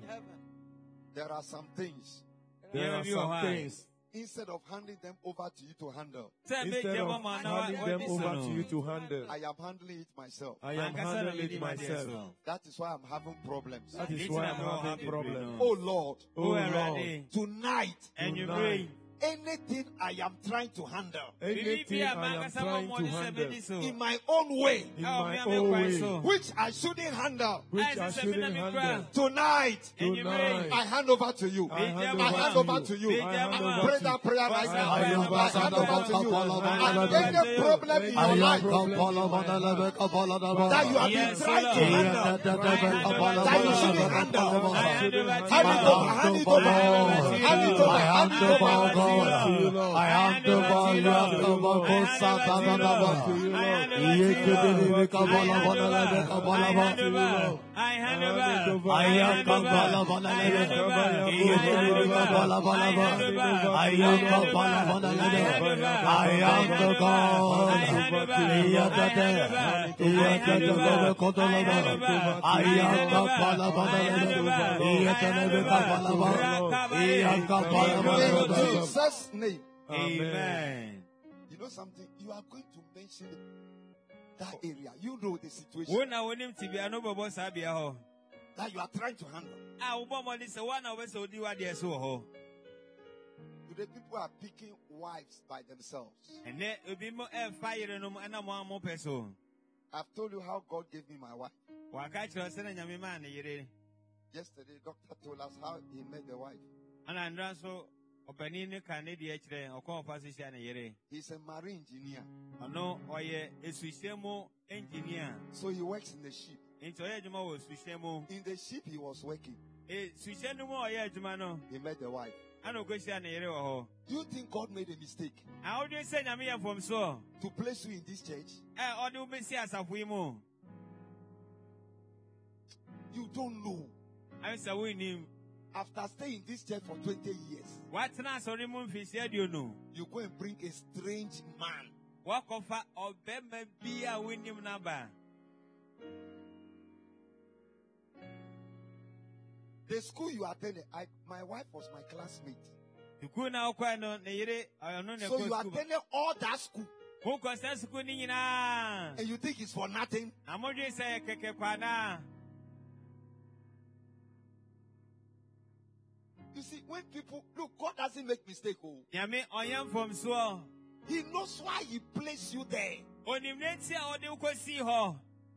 there are some things, there are some things, instead of handing them over to you to handle, instead of handing them over to you to handle, I am handling it myself. I am handling it myself. That is why I'm having problems. That is why I'm having problems. Oh Lord, Oh Lord, tonight, and you bring anything I am trying to handle anything I am trying to handle in my own way, in my own way, which I shouldn't handle, which I shouldn't handle. tonight, Tonight, I hand over to you. I hand I hand over to you. I hand over Pray to that you. prayer right now. I I hand over hand over to you. And any problem in your Any life problem that you have been trying to handle, that you shouldn't handle, hand it over, hand it over, hand it over, hand it over. I hand over, you have to go for Satan. I hand over. I am Kabbalah Banana. I am Kabbalah Banana. I am the God. I am In Jesus' name. Amen. You know something? You are going to mention that area. You know the situation that you are trying to handle. Today, people are picking wives by themselves. I've told you how God gave me my wife. Yesterday, doctor told us how he met the wife. He's a marine engineer. So he works in the ship. In the ship he was working. He met the wife. Do you think God made a mistake to place you in this church? You don't know. After staying in this church for twenty years, you go and bring a strange man Wakofa obema bia winim naba. The school you attended, I, my wife was my classmate. Tuku na okwa no ne yire ono ne So ko you school. attended all that school, Who ko sa school ni nyina. and you think it's for nothing? Amodwe say keke kwa na. You see, when people look, God doesn't make mistake. Oh, Yame oyam from so. He knows why He placed you there. Onimneti a ode ko si ho.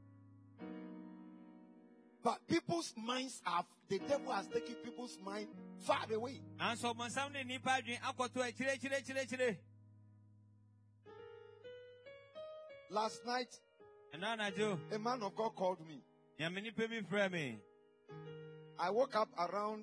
But people's minds have, the devil has taken people's mind far away. And so monsam ne nipa dwen akoto a chire chire chire chire. Last night, And na jo. a man of God called me. Yame ni pe mi frɛ me. I woke up around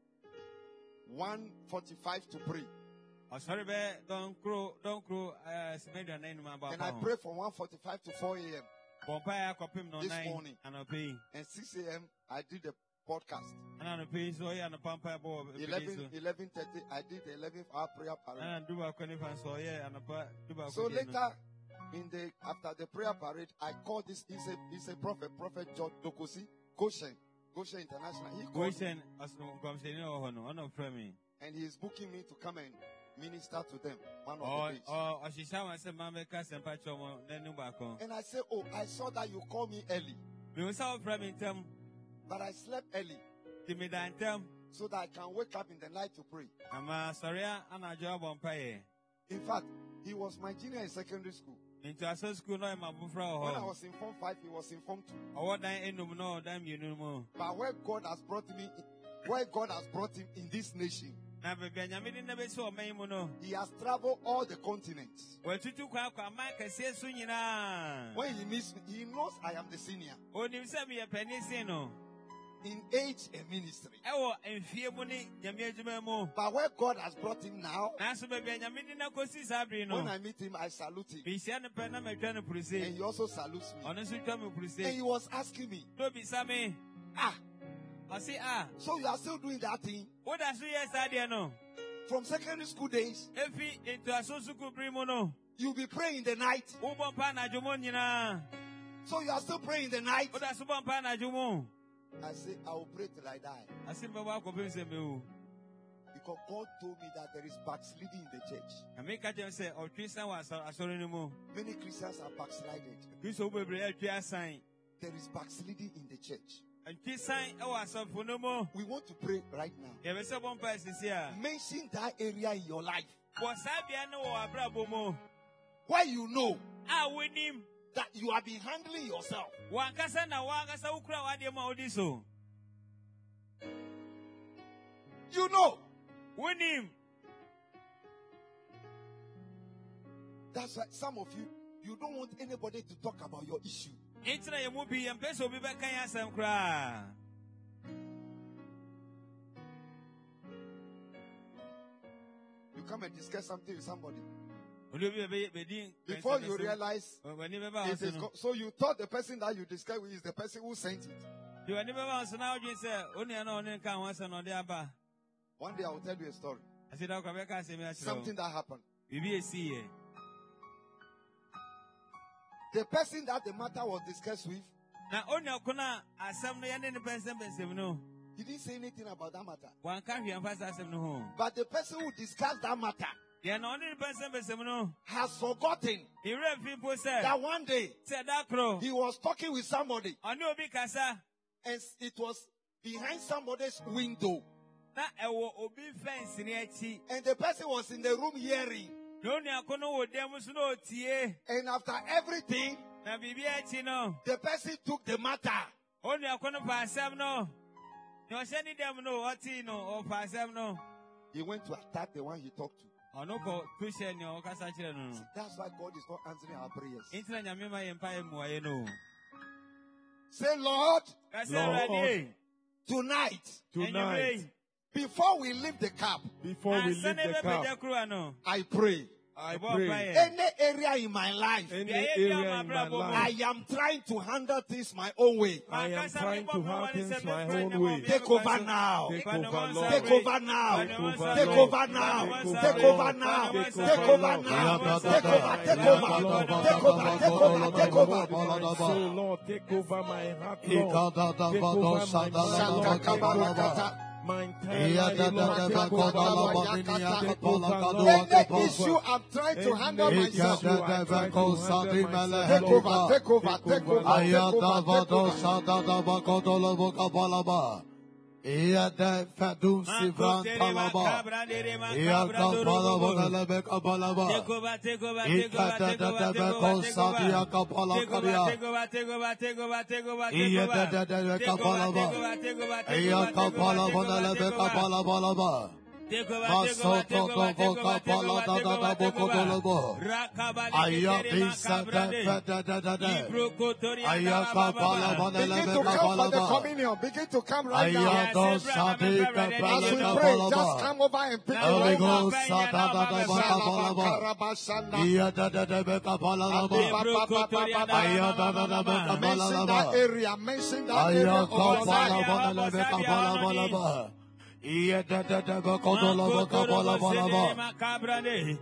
one forty-five to pray. Oh sorry be don kro don kro eh smedwa na numa ba. And I prayed from one forty-five to four a.m. Bompa ya kopim no This nine. morning. Anope. And six a.m. I did the podcast. Anope so ya no pampa bo. eleven, eleven thirty, I did the eleventh hour prayer parade. And duba kwani fan so yeah anopa duba. So later, in the after the prayer parade, I called this. He's a he's a prophet, Prophet George Dokosi, Goshen, Goshen International. He called me, Goshen asno komsheni o hono ono frɛ me. and he's booking me to come and minister to them. One of Oh the days. oh oshisha wan se mama ka sempa chomo nenu ba ko. And I said, oh, I saw that you called me early, Me usa o frɛ me ntem. but I slept early Ti me dan ntem. so that I can wake up in the night to pray. Ama sorry ana jo bompa ye. In fact, he was my junior in secondary school. Into aso school no e mabufra When I ho. was in Form five, he was in Form two. Owo dan enum no dan mienu mu. But where God has brought me, where God has brought him in this nation, Na be Benjamin din na be so man mu no. he has traveled all the continents. Watutu kwa kwa man kase so nyina. When he meets me, he knows I am the senior Onim se me ye pani sin no. in age and ministry. Ewo enfie mu ni nyame adwuma mu. But where God has brought him now, Na so be Benjamin din na kosi sabri no. when I meet him, I salute him. Bi sia ne pe na me twa no And puruse. he also salutes me. Ono so twa me And puruse. he was asking me, Do bi sa me. ah, O si ah. so you are still doing that thing Wo da so yes ade no. from secondary school days? Efi into aso suku bri mu no. You'll be praying in the night. Wo bompa na dwomo nyina. So you are still praying in the night? Wo da so bompa na dwomo. I say, I will pray till I die. Asimbe wa ko bi se me o. Because God told me that there is backsliding in the church. Ame ka jem se o twisa wa asori ni mu. Many Christians are backslided. Kristo wo bebre atwi asan. There is backsliding in the church. Ntwisan e wa asofo no mu. We want to pray right now. Ye be se bompa sisi a. Mention that area in your life Wo sabia no wo abrabo mu. where you know A wonim. that you have been handling yourself. Wankasa na wankasa ukura wa de ma odi so. You know. Wonim. That's why some of you, you don't want anybody to talk about your issue. Intina ye mu bi ye mpese obi be kan asem kra. You come and discuss something with somebody. Odi obi be be din. Before you realize, Wani be ba it is no. go- so you thought the person that you discuss with is the person who sent it. Di wani be ba so na odwin se oni na oni kan ho se no de aba. One day I will tell you a story. Asi da ko be ka se mi a chiro. Something that happened. Bibi esi ye. The person that the matter was discussed with, Na oni akona asem no ye ne ne pensem pensem no. he didn't say anything about that matter. Wan ka hwe amfa sa asem no ho. But the person who discussed that matter Ye na oni ne pensem pensem no. has forgotten Ire fi po se. that one day Se da kro. he was talking with somebody Oni obi kasa. and it was behind somebody's window. Na ewo obi fence ni achi. And the person was in the room hearing. No ni akono wo dem so no tie. And after everything, Na bibi achi no. the person took the matter Oni akono pa asem no. Ni o se ni dem no oti no o pa asem no. he went to attack the one he talked to. Ono ko tu she ni o kasa kire no no. That's why God is not answering our prayers. Intina nyame ma ye mpa ye mu aye no. Say, Lord, Kasa Lord. ready. tonight, Tonight, before we leave the camp, before we leave the camp, I pray I pray. Any area in my life, Any area in my I life, am trying to handle things my own way. I am trying to handle things my own way. Take over now. Take over, Lord. Take over now. Take over, Take Lord. over now. Take Take over, over Lord. now. Take Take over, over Lord. now. Take Take over, over. Take Lord. over. Lord, Take over. Take over. Take over. my soul, Lord, take over my heart, Lord. Take over my mind, Lord. Take over my entire life, Lord. Take over, Lord. Take over, Lord. Any issue I'm trying to handle Any myself. issue I'm trying to handle myself, Take Lord. over. Take over. Take over. Take over. Ia de fedum sivran talaba. Ia kapala bana lebe kapala ba. Ika de de de be konsadia kapala karia. Ia de de de be kapala ba. Ia kapala bana lebe kapala bala ba. Masoto do kapala da da da boko do lobo. Aya bisa de de de de de. Aya kapala bana Begin lebe to come kapala for the ba. communion. Begin to come right now. Aya do sabi As kapala we pray, kapala just ba. come over and pick it Holy right now. Ghost, sa da da da ba kapala ba. Iya da da da be kapala ba. Aya da da da be kapala Mention that ba. area. Mention that area Aya of your kapala life. ba na be kapala ba. Iya da da da be kodola ba kapala ba.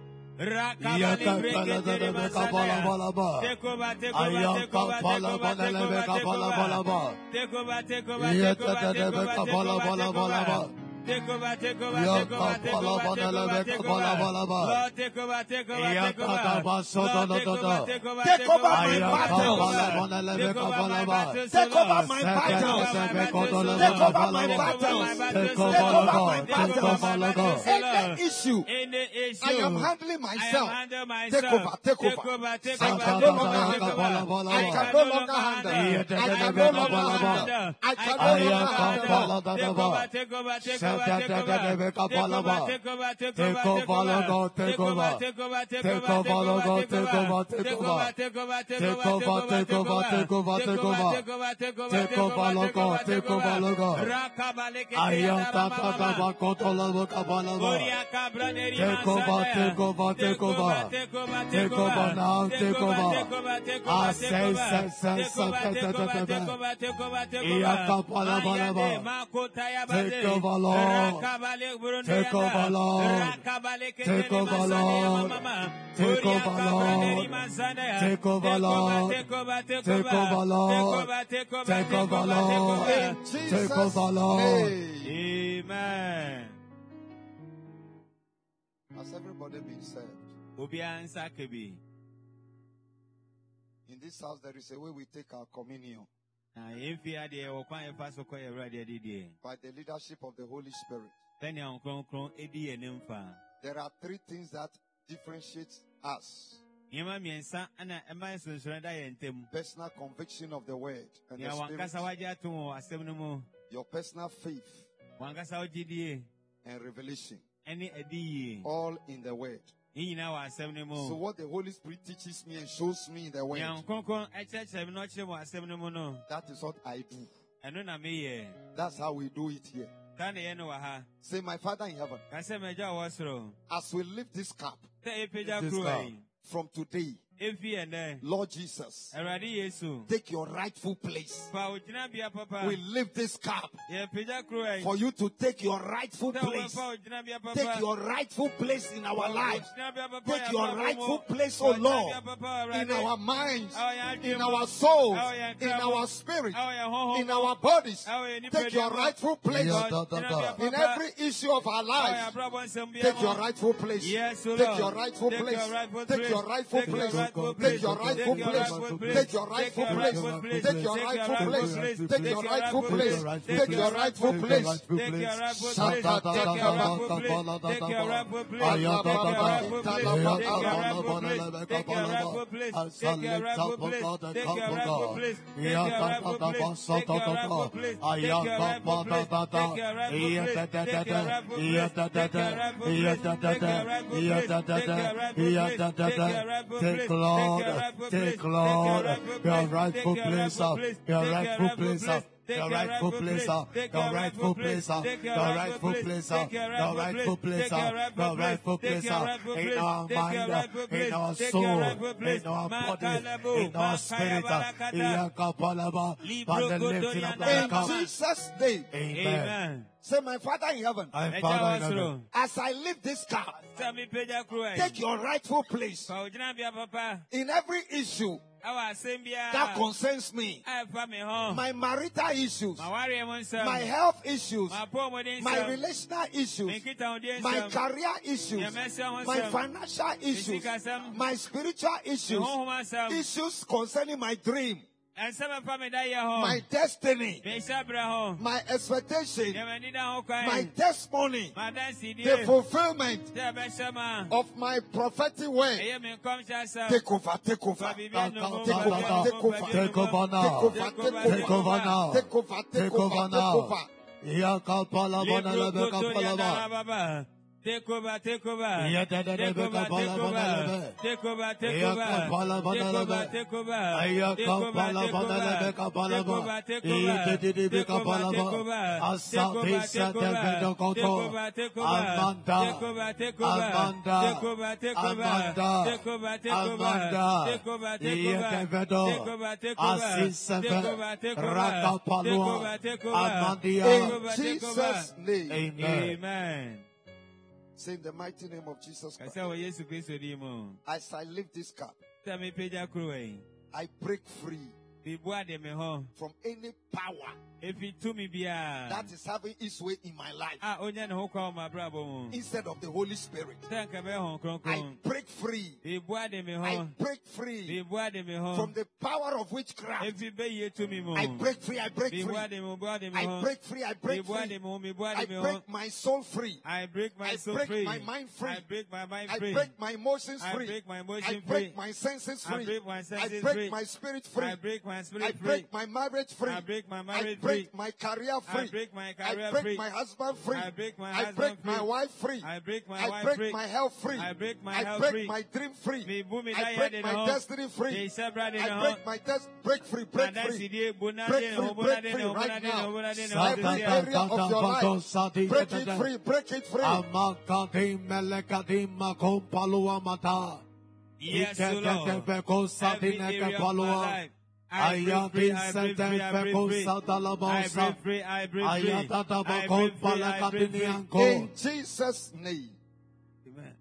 Iya kapala da da be kapala ba. Aya kapala ba na be kapala ba. Iya da da da be kapala ba. Take over, take over, Ya take over, take kapala over, bana lebe take over, kapala bala ba. Lord, take over, take over, Ya take over. kata baso da da da da. Take over, Take over my Aya battles. kapala bana lebe Take over kapala my ba. battles, Take Lord. over my battles. Take over my Take over Bala my ba. battles. Take Take over over Lord. my Take battles. over Lord. Any issue Any issue I am handling myself. I am handling myself. Take over, take Take over. over, take I over, can take no over, longer take handle. over. I can no longer handle. I can no longer handle. I can no Aya longer kapala handle. da da Take ba. over, take over, take Sa over, da take da da da be over. kapala ba. Take over, take Take over, take over Lord. over. Take over. Take over, take Take over, over Lord. take Take over. over. Take Take over. over, take over, take Take over, over. Take over. Take over. Take over. take over, take over, Take over Lord. Take over Lord. Aya da da da ba kodola ba kapala ba. Take over, take over, take over. Take over now, take over. I say, say, say, say, take over. Iya kapala bala ba. Take over, Lord. Take over, Lord. Take over, Lord. Take over, Lord. Take over, Lord. Take over, Lord. Take over, Lord. In Take Jesus' over, Lord. name. Amen. Has everybody been saved? Obiara nsa kebi. In this house, there is a way we take our communion Na efi ade wo kwan efa so koye Awurade ade die. by the leadership of the Holy Spirit. Tani an kronkron edi ye nemfa. There are three things that differentiate us. Yema miensa ana ema sunsun da ye ntem. Personal conviction of the word and Ya the wankasa spirit, waje ato asem no mu. your personal faith Wankasa ogidie and revelation, ene edi. all in the word. Yi nyina wa asem no So mu. what the Holy Spirit teaches me and shows me in the word, Ya kronkron echeche mi no kire mo asem no mu no. that is what I do. Eno na me ye. That's how we do it here. Tani ye no wa ha. Say, my Father in heaven, Ka se meja wo soro. as we lift this cup Te epeja This kru cup. ai. from today, Efi ene. Lord Jesus, Awurade Yesu. take your rightful place. Pa ogina bia papa. We lift this cup Ye peja kru ai. for you to take your rightful Te place. pa ogina bia papa. Take your rightful place in our lives. Ogina bia papa Take ya your papa mo. rightful place, oh Ogina Lord, bia papa, in Awurade. our minds, Awo ya in adwuma. our souls, Awo ya in nkramo. our spirit, Awo ya honhom. in our bodies. Awo ya nipa Take your diamo. rightful place Yeah, da, da, Ogina da. bia in papa. every issue of our Awo ya lives. brabo nsem bia Take mo. your rightful place. Yes, O Take Lord. your rightful Take place. your rightful Take place. your rightful Take your place. rightful Take your place. rightful Take your place. rightful place. Take your rightful Take your place. rightful place. Take your Take your rightful rightful place. place. Take your rightful place. Take your rightful place. Take your rightful place. Shut Take up, your take your rightful place. Take your rightful place. Aya da Take da your da. rightful place. Aya Take your kapala rightful bana place. lebe Take your kapala rightful ba. place. Asa Take your lift rightful up place. God and Take your come rightful God. place. Take Iya your rightful kapala place. basa Take da your da rightful da. place. Aya Take your rightful kapala place. da da. Take your rightful Iya place. da da da Take your da. rightful Iya place. da da Take da. your rightful Iya place. da da Take da. your rightful Iya place. da da Take da. your rightful Iya place. da da Take da. your rightful Take place. Lord. Take your rightful Take place. Lord. Take your rightful Your place. rightful Take your place rightful up. place. Your Take your rightful rightful place place. up. the rightful place, the rightful place, the rightful place, the rightful place, the rightful place in our mind, in our soul, in our body, in our spirit. By the lifting of the cup. In Jesus' name. Amen. Say, my Father in heaven, My Father in heaven, as I lift this cup, take your rightful place in every issue that concerns me. My marital issues, my health issues, my relational issues, my career issues, my financial issues, my spiritual issues, issues concerning my dream, my destiny, my expectation, my testimony, the fulfillment of my prophetic word. Take over, take over, take over, take over, take over now, take over now, take over, take over now. Yakapala bana lebeka Take over, take over. Yeah, Take over, take over. Take over, take over. Take over, take over. Aya kapala bana lebe kapala ba. Iye tedi be kapala ba. Asa bisa tebe koto. Amanda. Amanda. Amanda. Amanda. Iye tebe do. Asisebe. Rakapalua. Amandia. In Jesus' name. Amen. Amen. Say in the mighty name of Jesus Christ. Kasa wa Yesu Kristo di mo. As I lift this cup, Ta me peja kruwe. I break free Bi bua de me ho. from any power Efi tumi bia. that is having its way in my life Ah, onya ne ho kwa ma brabo mo. instead of the Holy Spirit. Ta nka be ho I kronkron. break free. Bi bua de me I ho. break Bi free bua de me ho. from the power of witchcraft. Efi be ye tumi mo. I break free. I break Bi bua free. de me, bua de me I ho. break free. I Bi break bua de free. me ho, mi bua I de me ho. break my soul free. I break my I soul break free. my mind free. I break my mind I free. break my emotions I free. break my I emotion break free. my senses I free. break my I senses break free. my spirit free. I break my I spirit free. break my marriage free. I break my I marriage break free. my career free. I break my I career break free. my husband free. I break my I husband break my free. wife free. I break my I wife break free. my health free. I break my I health break free. my dream free. Me bu me I da break ya de my no. destiny free. Me sabra de I no. break my test break free, break Nada free. si die bona Break de free, no bona break de free no bona right de no now. bona de no. Every Every area of your life, break it free, break it free. Amakadim melekadim makompalua mata. Yes, Lord. Every area of my life. I break free, I break free, I break free. I break free, I break free. I break free, I break free. In Jesus' name. Amen.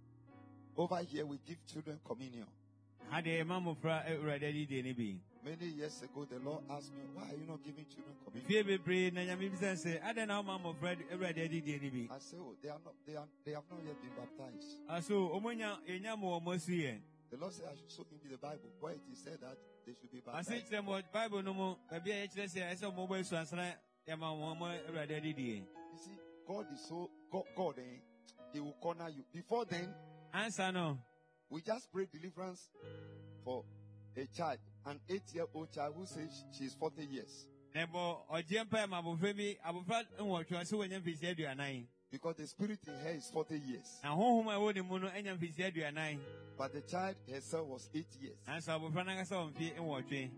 Over here we give children communion. Hade mamu fra urade di de ni bi. Many years ago the Lord asked me, why are you not giving children communion? Fie be pray na nyame bi say, "Ade na mamu fra urade di de ni bi." I said, oh, they are not they are they have not yet been baptized. Aso omonya enya mo mo su ye. The Lord said I should show him the Bible where it is said that they should be Ase baptized. tire mo Bible no mo, ba bia ye kire say ese mo bo su ansana ya ma mo mo urade di di. You see, God is so God, God eh, He will corner you. Before then, Answer no. we just pray deliverance for a child, an eight-year-old child who says she is forty years. Nebo ojempa ma bo fe bi abofra nwo twa se wonya mfisi aduanan. Because the spirit in her is forty years. Na honhom a wo ni mu no enya mfisi aduanan. But the child herself was eight years. Answer abofra na kasa onfi nwotwe.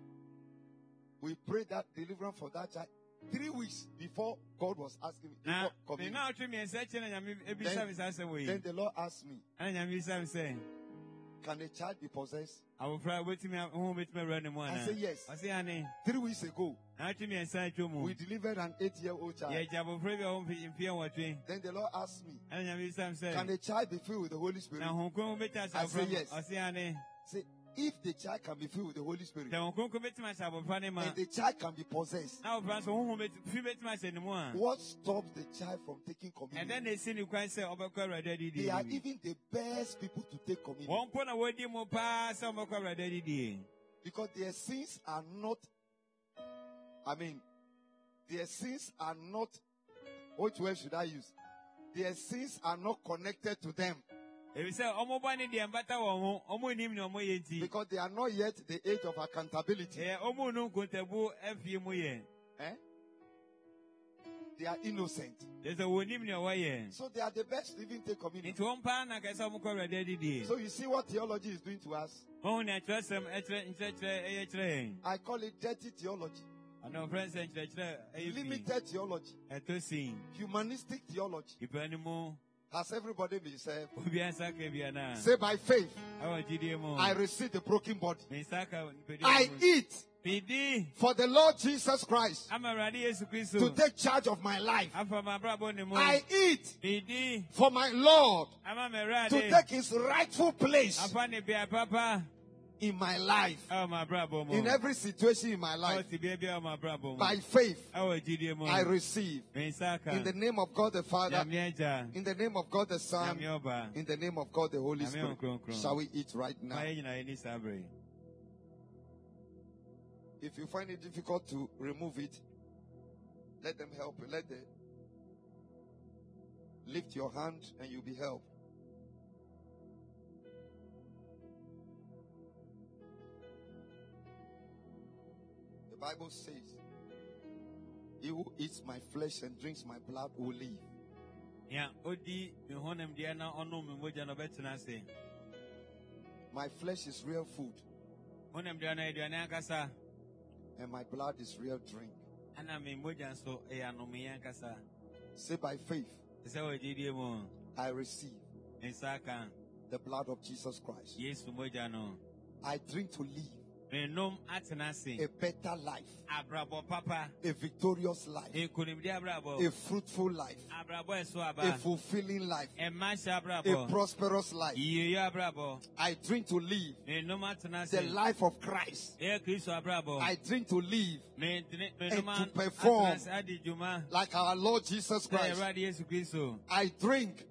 We prayed that deliverance for that child three weeks before God was asking me. Na before me coming. na otwe mi ensa che na nyame ebisa mi sa se wo Then yi. the Lord asked me, Ana nyame bisa mi say, can a child be possessed? abofra wetimi honhom betimi awura ne mu ana. I say yes. I say ane. Three weeks ago, Na otwe mi ensa atwa mu. we delivered an eight-year-old child. Ye jabofra bi o mfi mfi nwotwe. Then the Lord asked me, Ana nyame bisa mi say, can a child be filled with the Holy Spirit? na honkon beta sa I say abofra. yes. I say ane. Say, if the child can be filled with the Holy Spirit, Da honkon betimi sa abofra ne ma. and the child can be possessed, Na abofra so honhom betimi betimi sa ne mu a. what stops the child from taking And then communion? they see the kwan say obekọ awurade di They di. are even the best people to take communion Wọ́n pọ̀ na wọ́n di mu paa sẹ́ ọmọkọ awurade di di. because their sins are not, I mean, their sins are not, which word should I use? Their sins are not connected to them Ebi sẹ́ ọmọ bá ní diẹ mbata wọ̀ ho, ọmọ onim ni ọmọ yẹ ti. because they are not yet the age of accountability. Ẹ ọmọ onú nkontabu ẹfie mu yẹ. Eh? They are innocent. Ẹ sẹ́ wọ́n onim ni ọwọ́ yẹ. So they are the best to even take communion. Nti wọ́n paa na kẹsẹ́ ọmọkọ awurade di di. So you see what theology is doing to us? Wọ́n hu ni akyerẹ́sẹ̀m ẹkyerẹ́ nkyerẹ́kyerẹ́ ẹyẹ kyerẹ́ yẹn. I call it dirty theology. Limited theology. Humanistic theology. Has everybody been saved? Say by faith, I receive the broken body. I eat for the Lord Jesus Christ to take charge of my life. I eat for my Lord to take his rightful place in my life, in every situation in my life. By faith, I receive. In the name of God the Father, in the name of God the Son, in the name of God the Holy Spirit. Shall we eat right now? If you find it difficult to remove it, let them help you. Let them lift your hand and you'll be helped. The Bible says, he who eats my flesh and drinks my blood will live. My flesh is real food, and my blood is real drink. Say by faith, I receive the blood of Jesus Christ. I drink to live a better life, a victorious life, a fruitful life, a fulfilling life, a prosperous life. I drink to live the life of Christ. I drink to live and to perform like our Lord Jesus Christ. I drink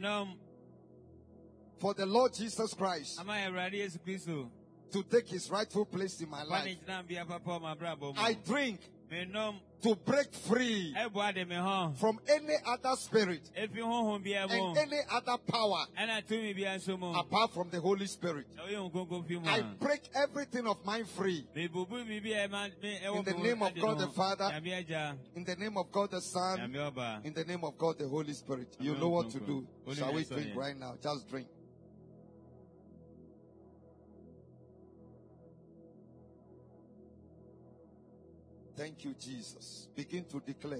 for the Lord Jesus Christ to take his rightful place in my life. I drink to break free from any other spirit and any other power apart from the Holy Spirit. I break everything of mine free in the name of God the Father, in the name of God the Son, in the name of God the Holy Spirit. You know what to do. Shall we drink right now? Just drink. Thank you, Jesus. Begin to declare,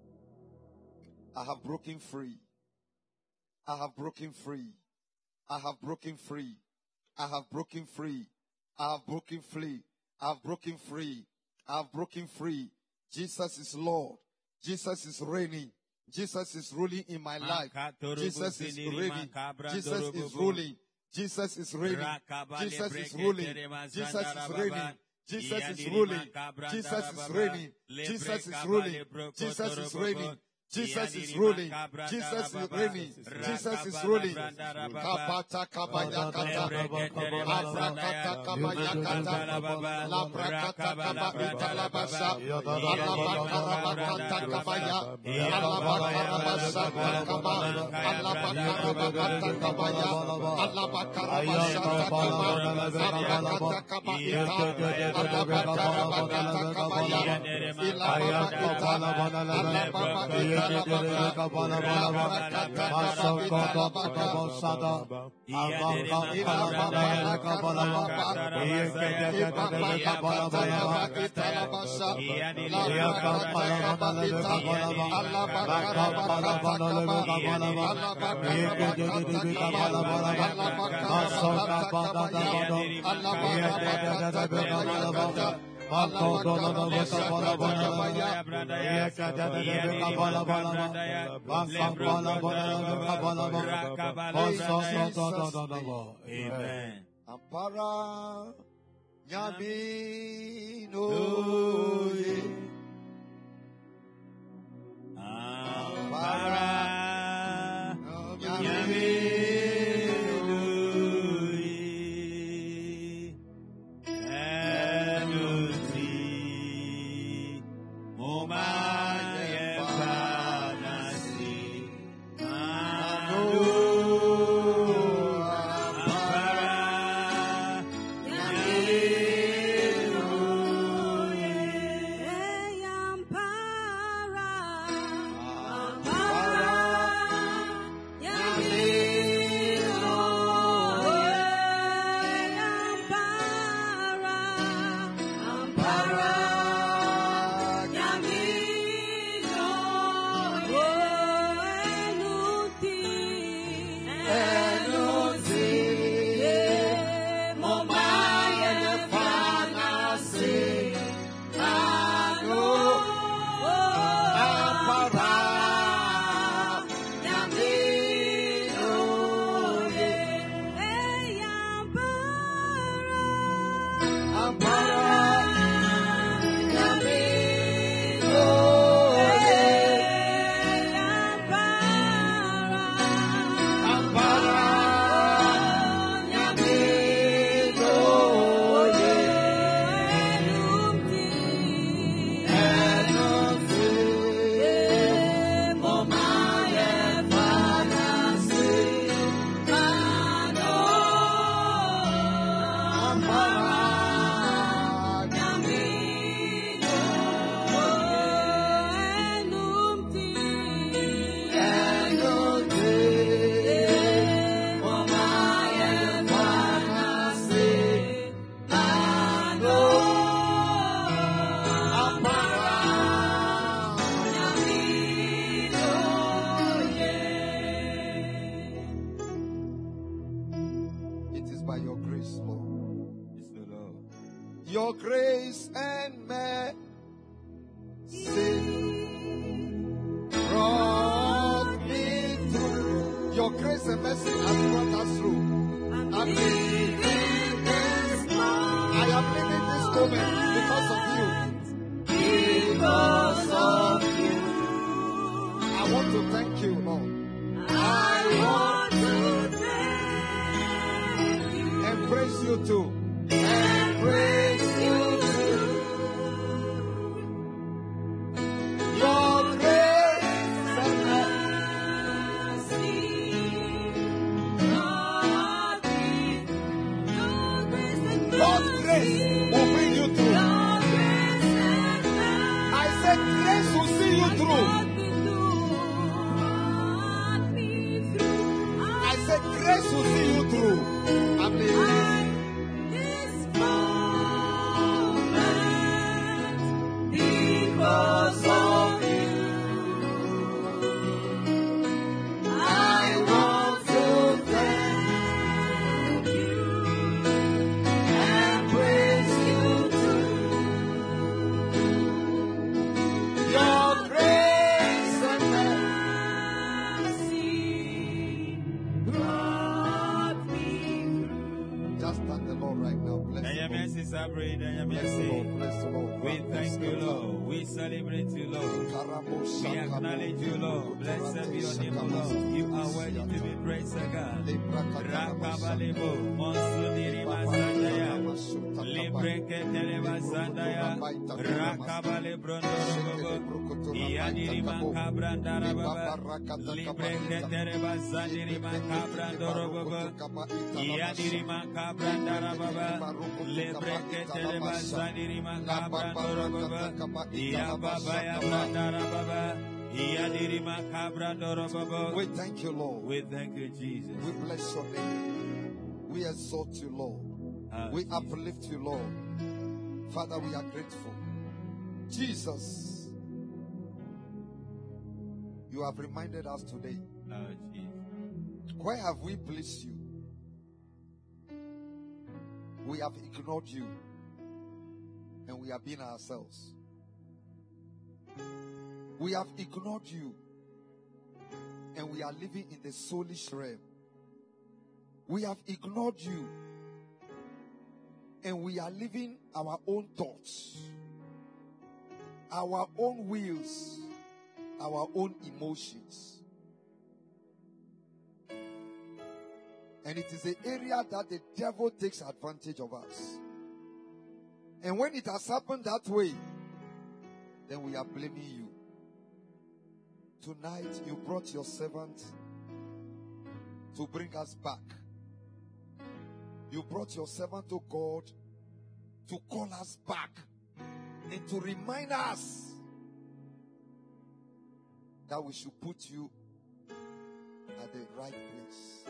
I have broken free. I have broken free. I have broken free. I have broken free. I have broken free. I have broken free. I have broken free. Jesus is Lord. Jesus is reigning. Jesus is ruling in my life. Jesus is reigning. Jesus is ruling. Jesus is reigning. Jesus is ruling. Jesus is reigning. Jesus is ruling. Jesus is reigning. Jesus is ruling. Jesus is reigning. Jesus is ruling. Jesus is reigning. Jesus is ruling. Kapata kabaya kata. Abrakata kabaya kata. Labrakata kabaya labasa. Alabakarabakata kabaya. Alabakarabasa kabaya. Alabakarabakata kabaya. Alabakarabasa kabaya. Abrakata kabaya. Alabakarabakata kabaya. Ilabakata. Alabakata. Amen. Ampara Nyamino Ampara Nyamino Enuti Momaya Fanasi Anu Ampara Nyamino grace and mercy brought me through. Your grace and mercy has brought us through. I'm living this moment. I am living this moment because of you. Because of you. I want to thank you, Lord. I want to thank you. And praise you too. And praise you too. Your grace and mercy brought me. God's grace will bring you through. I said grace will see you through. I said grace will see you through. I'm leaving. Because of you, I want to thank you and praise you too. Your grace and mercy brought me through. Just thank the Lord right now. Bless the Lord. Bless the Lord. Bless the Lord. We thank you, Lord. We celebrate you, Lord. We acknowledge you, Lord. Blessed be your name, Lord. You are worthy to be praised, God. Rakabalebo, Monsuniri Masandaya, Libreke Televa Sandaya, Rakabale Brondorobo, Iadiri Mancabrandara Baba, Libreke Televa Sandiri Mancabrandorobo, Iadiri Mancabrandara Baba, Libreke Televa Sandiri Mancabrandorobo, Ya Baba Ya Brandara Baba. We thank you, Lord. We thank you, Jesus. We bless your name. We exalt you, Lord. Ah, we Jesus. uplift you, Lord. Father, we are grateful. Jesus, you have reminded us today. Ah, Jesus. Where have we pleased you? We have ignored you. And we have been ourselves. We have ignored you. And we are living in the soulish realm. We have ignored you. And we are living our own thoughts, our own wills, our own emotions. And it is an area that the devil takes advantage of us. And when it has happened that way, then we are blaming you. Tonight, you brought your servant to bring us back. You brought your servant to God to call us back and to remind us that we should put you at the right place.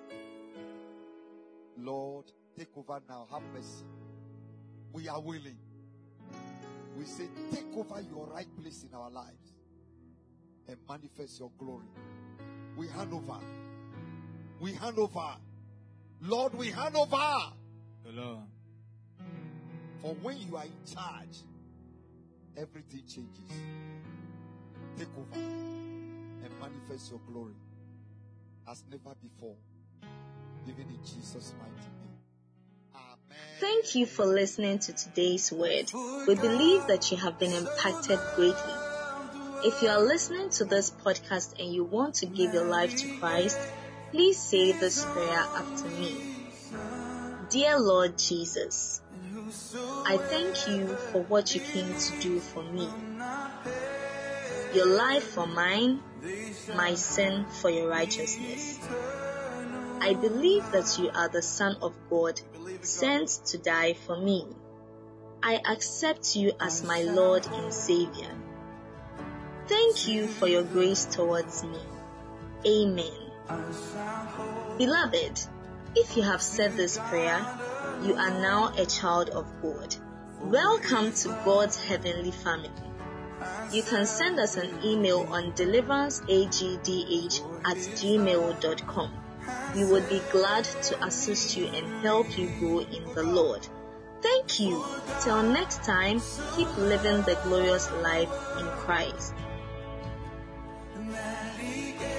Lord, take over now. Have mercy. We are willing. We say, take over your right place in our lives and manifest your glory. We hand over. We hand over. Lord, we hand over. Lord. For when you are in charge, everything changes. Take over and manifest your glory as never before. Even in Jesus' mighty name. Amen. Thank you for listening to today's word. We believe that you have been impacted greatly. If you are listening to this podcast and you want to give your life to Christ, please say this prayer after me. Dear Lord Jesus, I thank you for what you came to do for me. Your life for mine, my sin for your righteousness. I believe that you are the Son of God, sent to die for me. I accept you as my Lord and Savior. Thank you for your grace towards me. Amen. Beloved, if you have said this prayer, you are now a child of God. Welcome to God's heavenly family. You can send us an email on deliveranceagdh at gmail dot com. We would be glad to assist you and help you grow in the Lord. Thank you. Till next time, keep living the glorious life in Christ. Navigate.